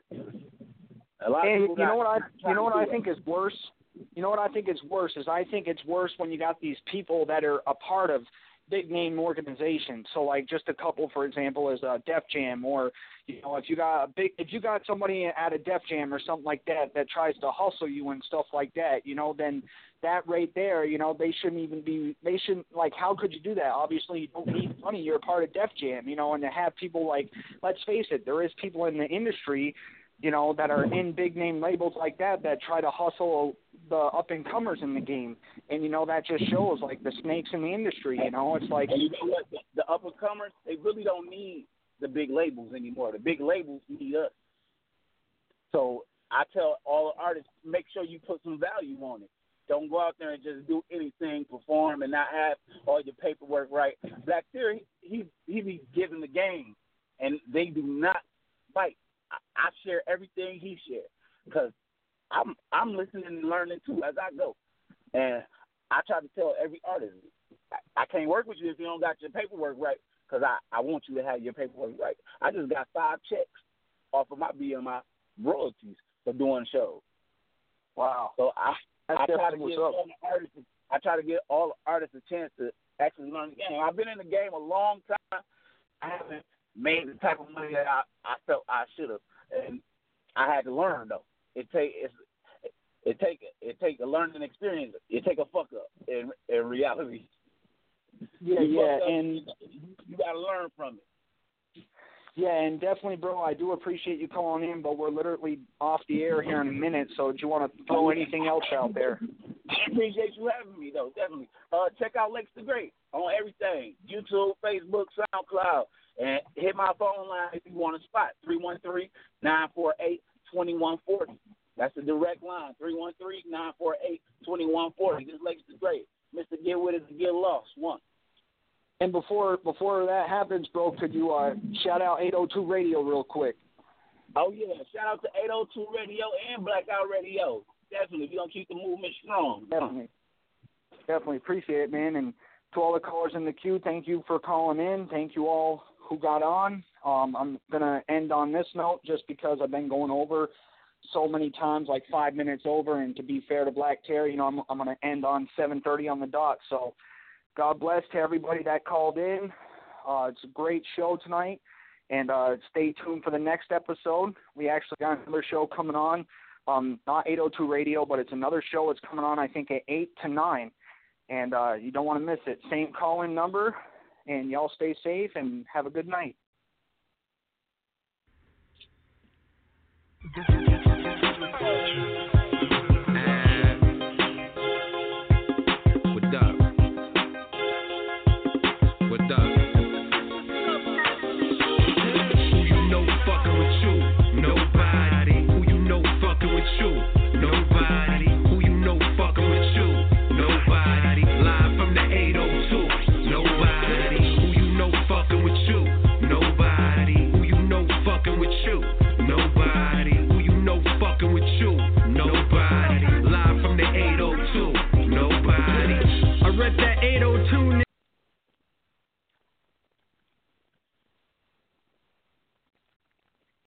Speaker 22: A lot of people
Speaker 4: I think is worse? You know what I think is worse is I think it's worse when you got these people that are a part of big name organizations. So like just a couple, for example, is Def Jam, or if you got somebody at a Def Jam or something like that tries to hustle you and stuff like that, then that right there, they shouldn't like, how could you do that? Obviously you don't need money, you're a part of Def Jam, and to have people like, let's face it, there is people in the industry that are in big name labels like that try to hustle the up and comers in the game, and that just shows like the snakes in the industry. It's like,
Speaker 22: and you know what, the up and comers, they really don't need the big labels anymore. The big labels need us. So I tell all the artists, make sure you put some value on it. Don't go out there and just do anything, perform, and not have all your paperwork right. Black Theory, he be giving the game, and they do not fight. I share everything he shares because I'm listening and learning too as I go. And I try to tell every artist, I can't work with you if you don't got your paperwork right, because I want you to have your paperwork right. I just got 5 checks off of my BMI royalties for doing shows.
Speaker 4: Wow.
Speaker 22: So I try to give all the artists a chance to actually learn the game. I've been in the game a long time. I haven't made the type of money that I felt I should have, and I had to learn though. It take a learning experience. It take a fuck up in reality.
Speaker 4: And
Speaker 22: you gotta learn from it.
Speaker 4: Yeah, and definitely, bro, I do appreciate you calling in, but we're literally off the air here in a minute, so do you want to throw anything else out there?
Speaker 22: I appreciate you having me, though, definitely. Check out Lakes the Great on everything, YouTube, Facebook, SoundCloud, and hit my phone line if you want a spot, 313-948-2140. That's the direct line, 313-948-2140. This Lakes the Great. Mr. Get With It to Get Lost, 1.
Speaker 8: And before that happens, bro, could you shout out 802 Radio real quick?
Speaker 22: Oh, yeah. Shout out to 802 Radio and Blackout Radio. Definitely. We're going to keep the movement strong.
Speaker 8: Definitely appreciate it, man. And to all the callers in the queue, thank you for calling in. Thank you all who got on. I'm going to end on this note just because I've been going over so many times, like 5 minutes over. And to be fair to Black Terry, you know, I'm going to end on 7:30 on the dot. So God bless to everybody that called in. It's a great show tonight. And stay tuned for the next episode. We actually got another show coming on. Not 802 Radio, but it's another show that's coming on, I think, at 8 to 9. And you don't want to miss it. Same call-in number. And y'all stay safe and have a good night.
Speaker 2: What up?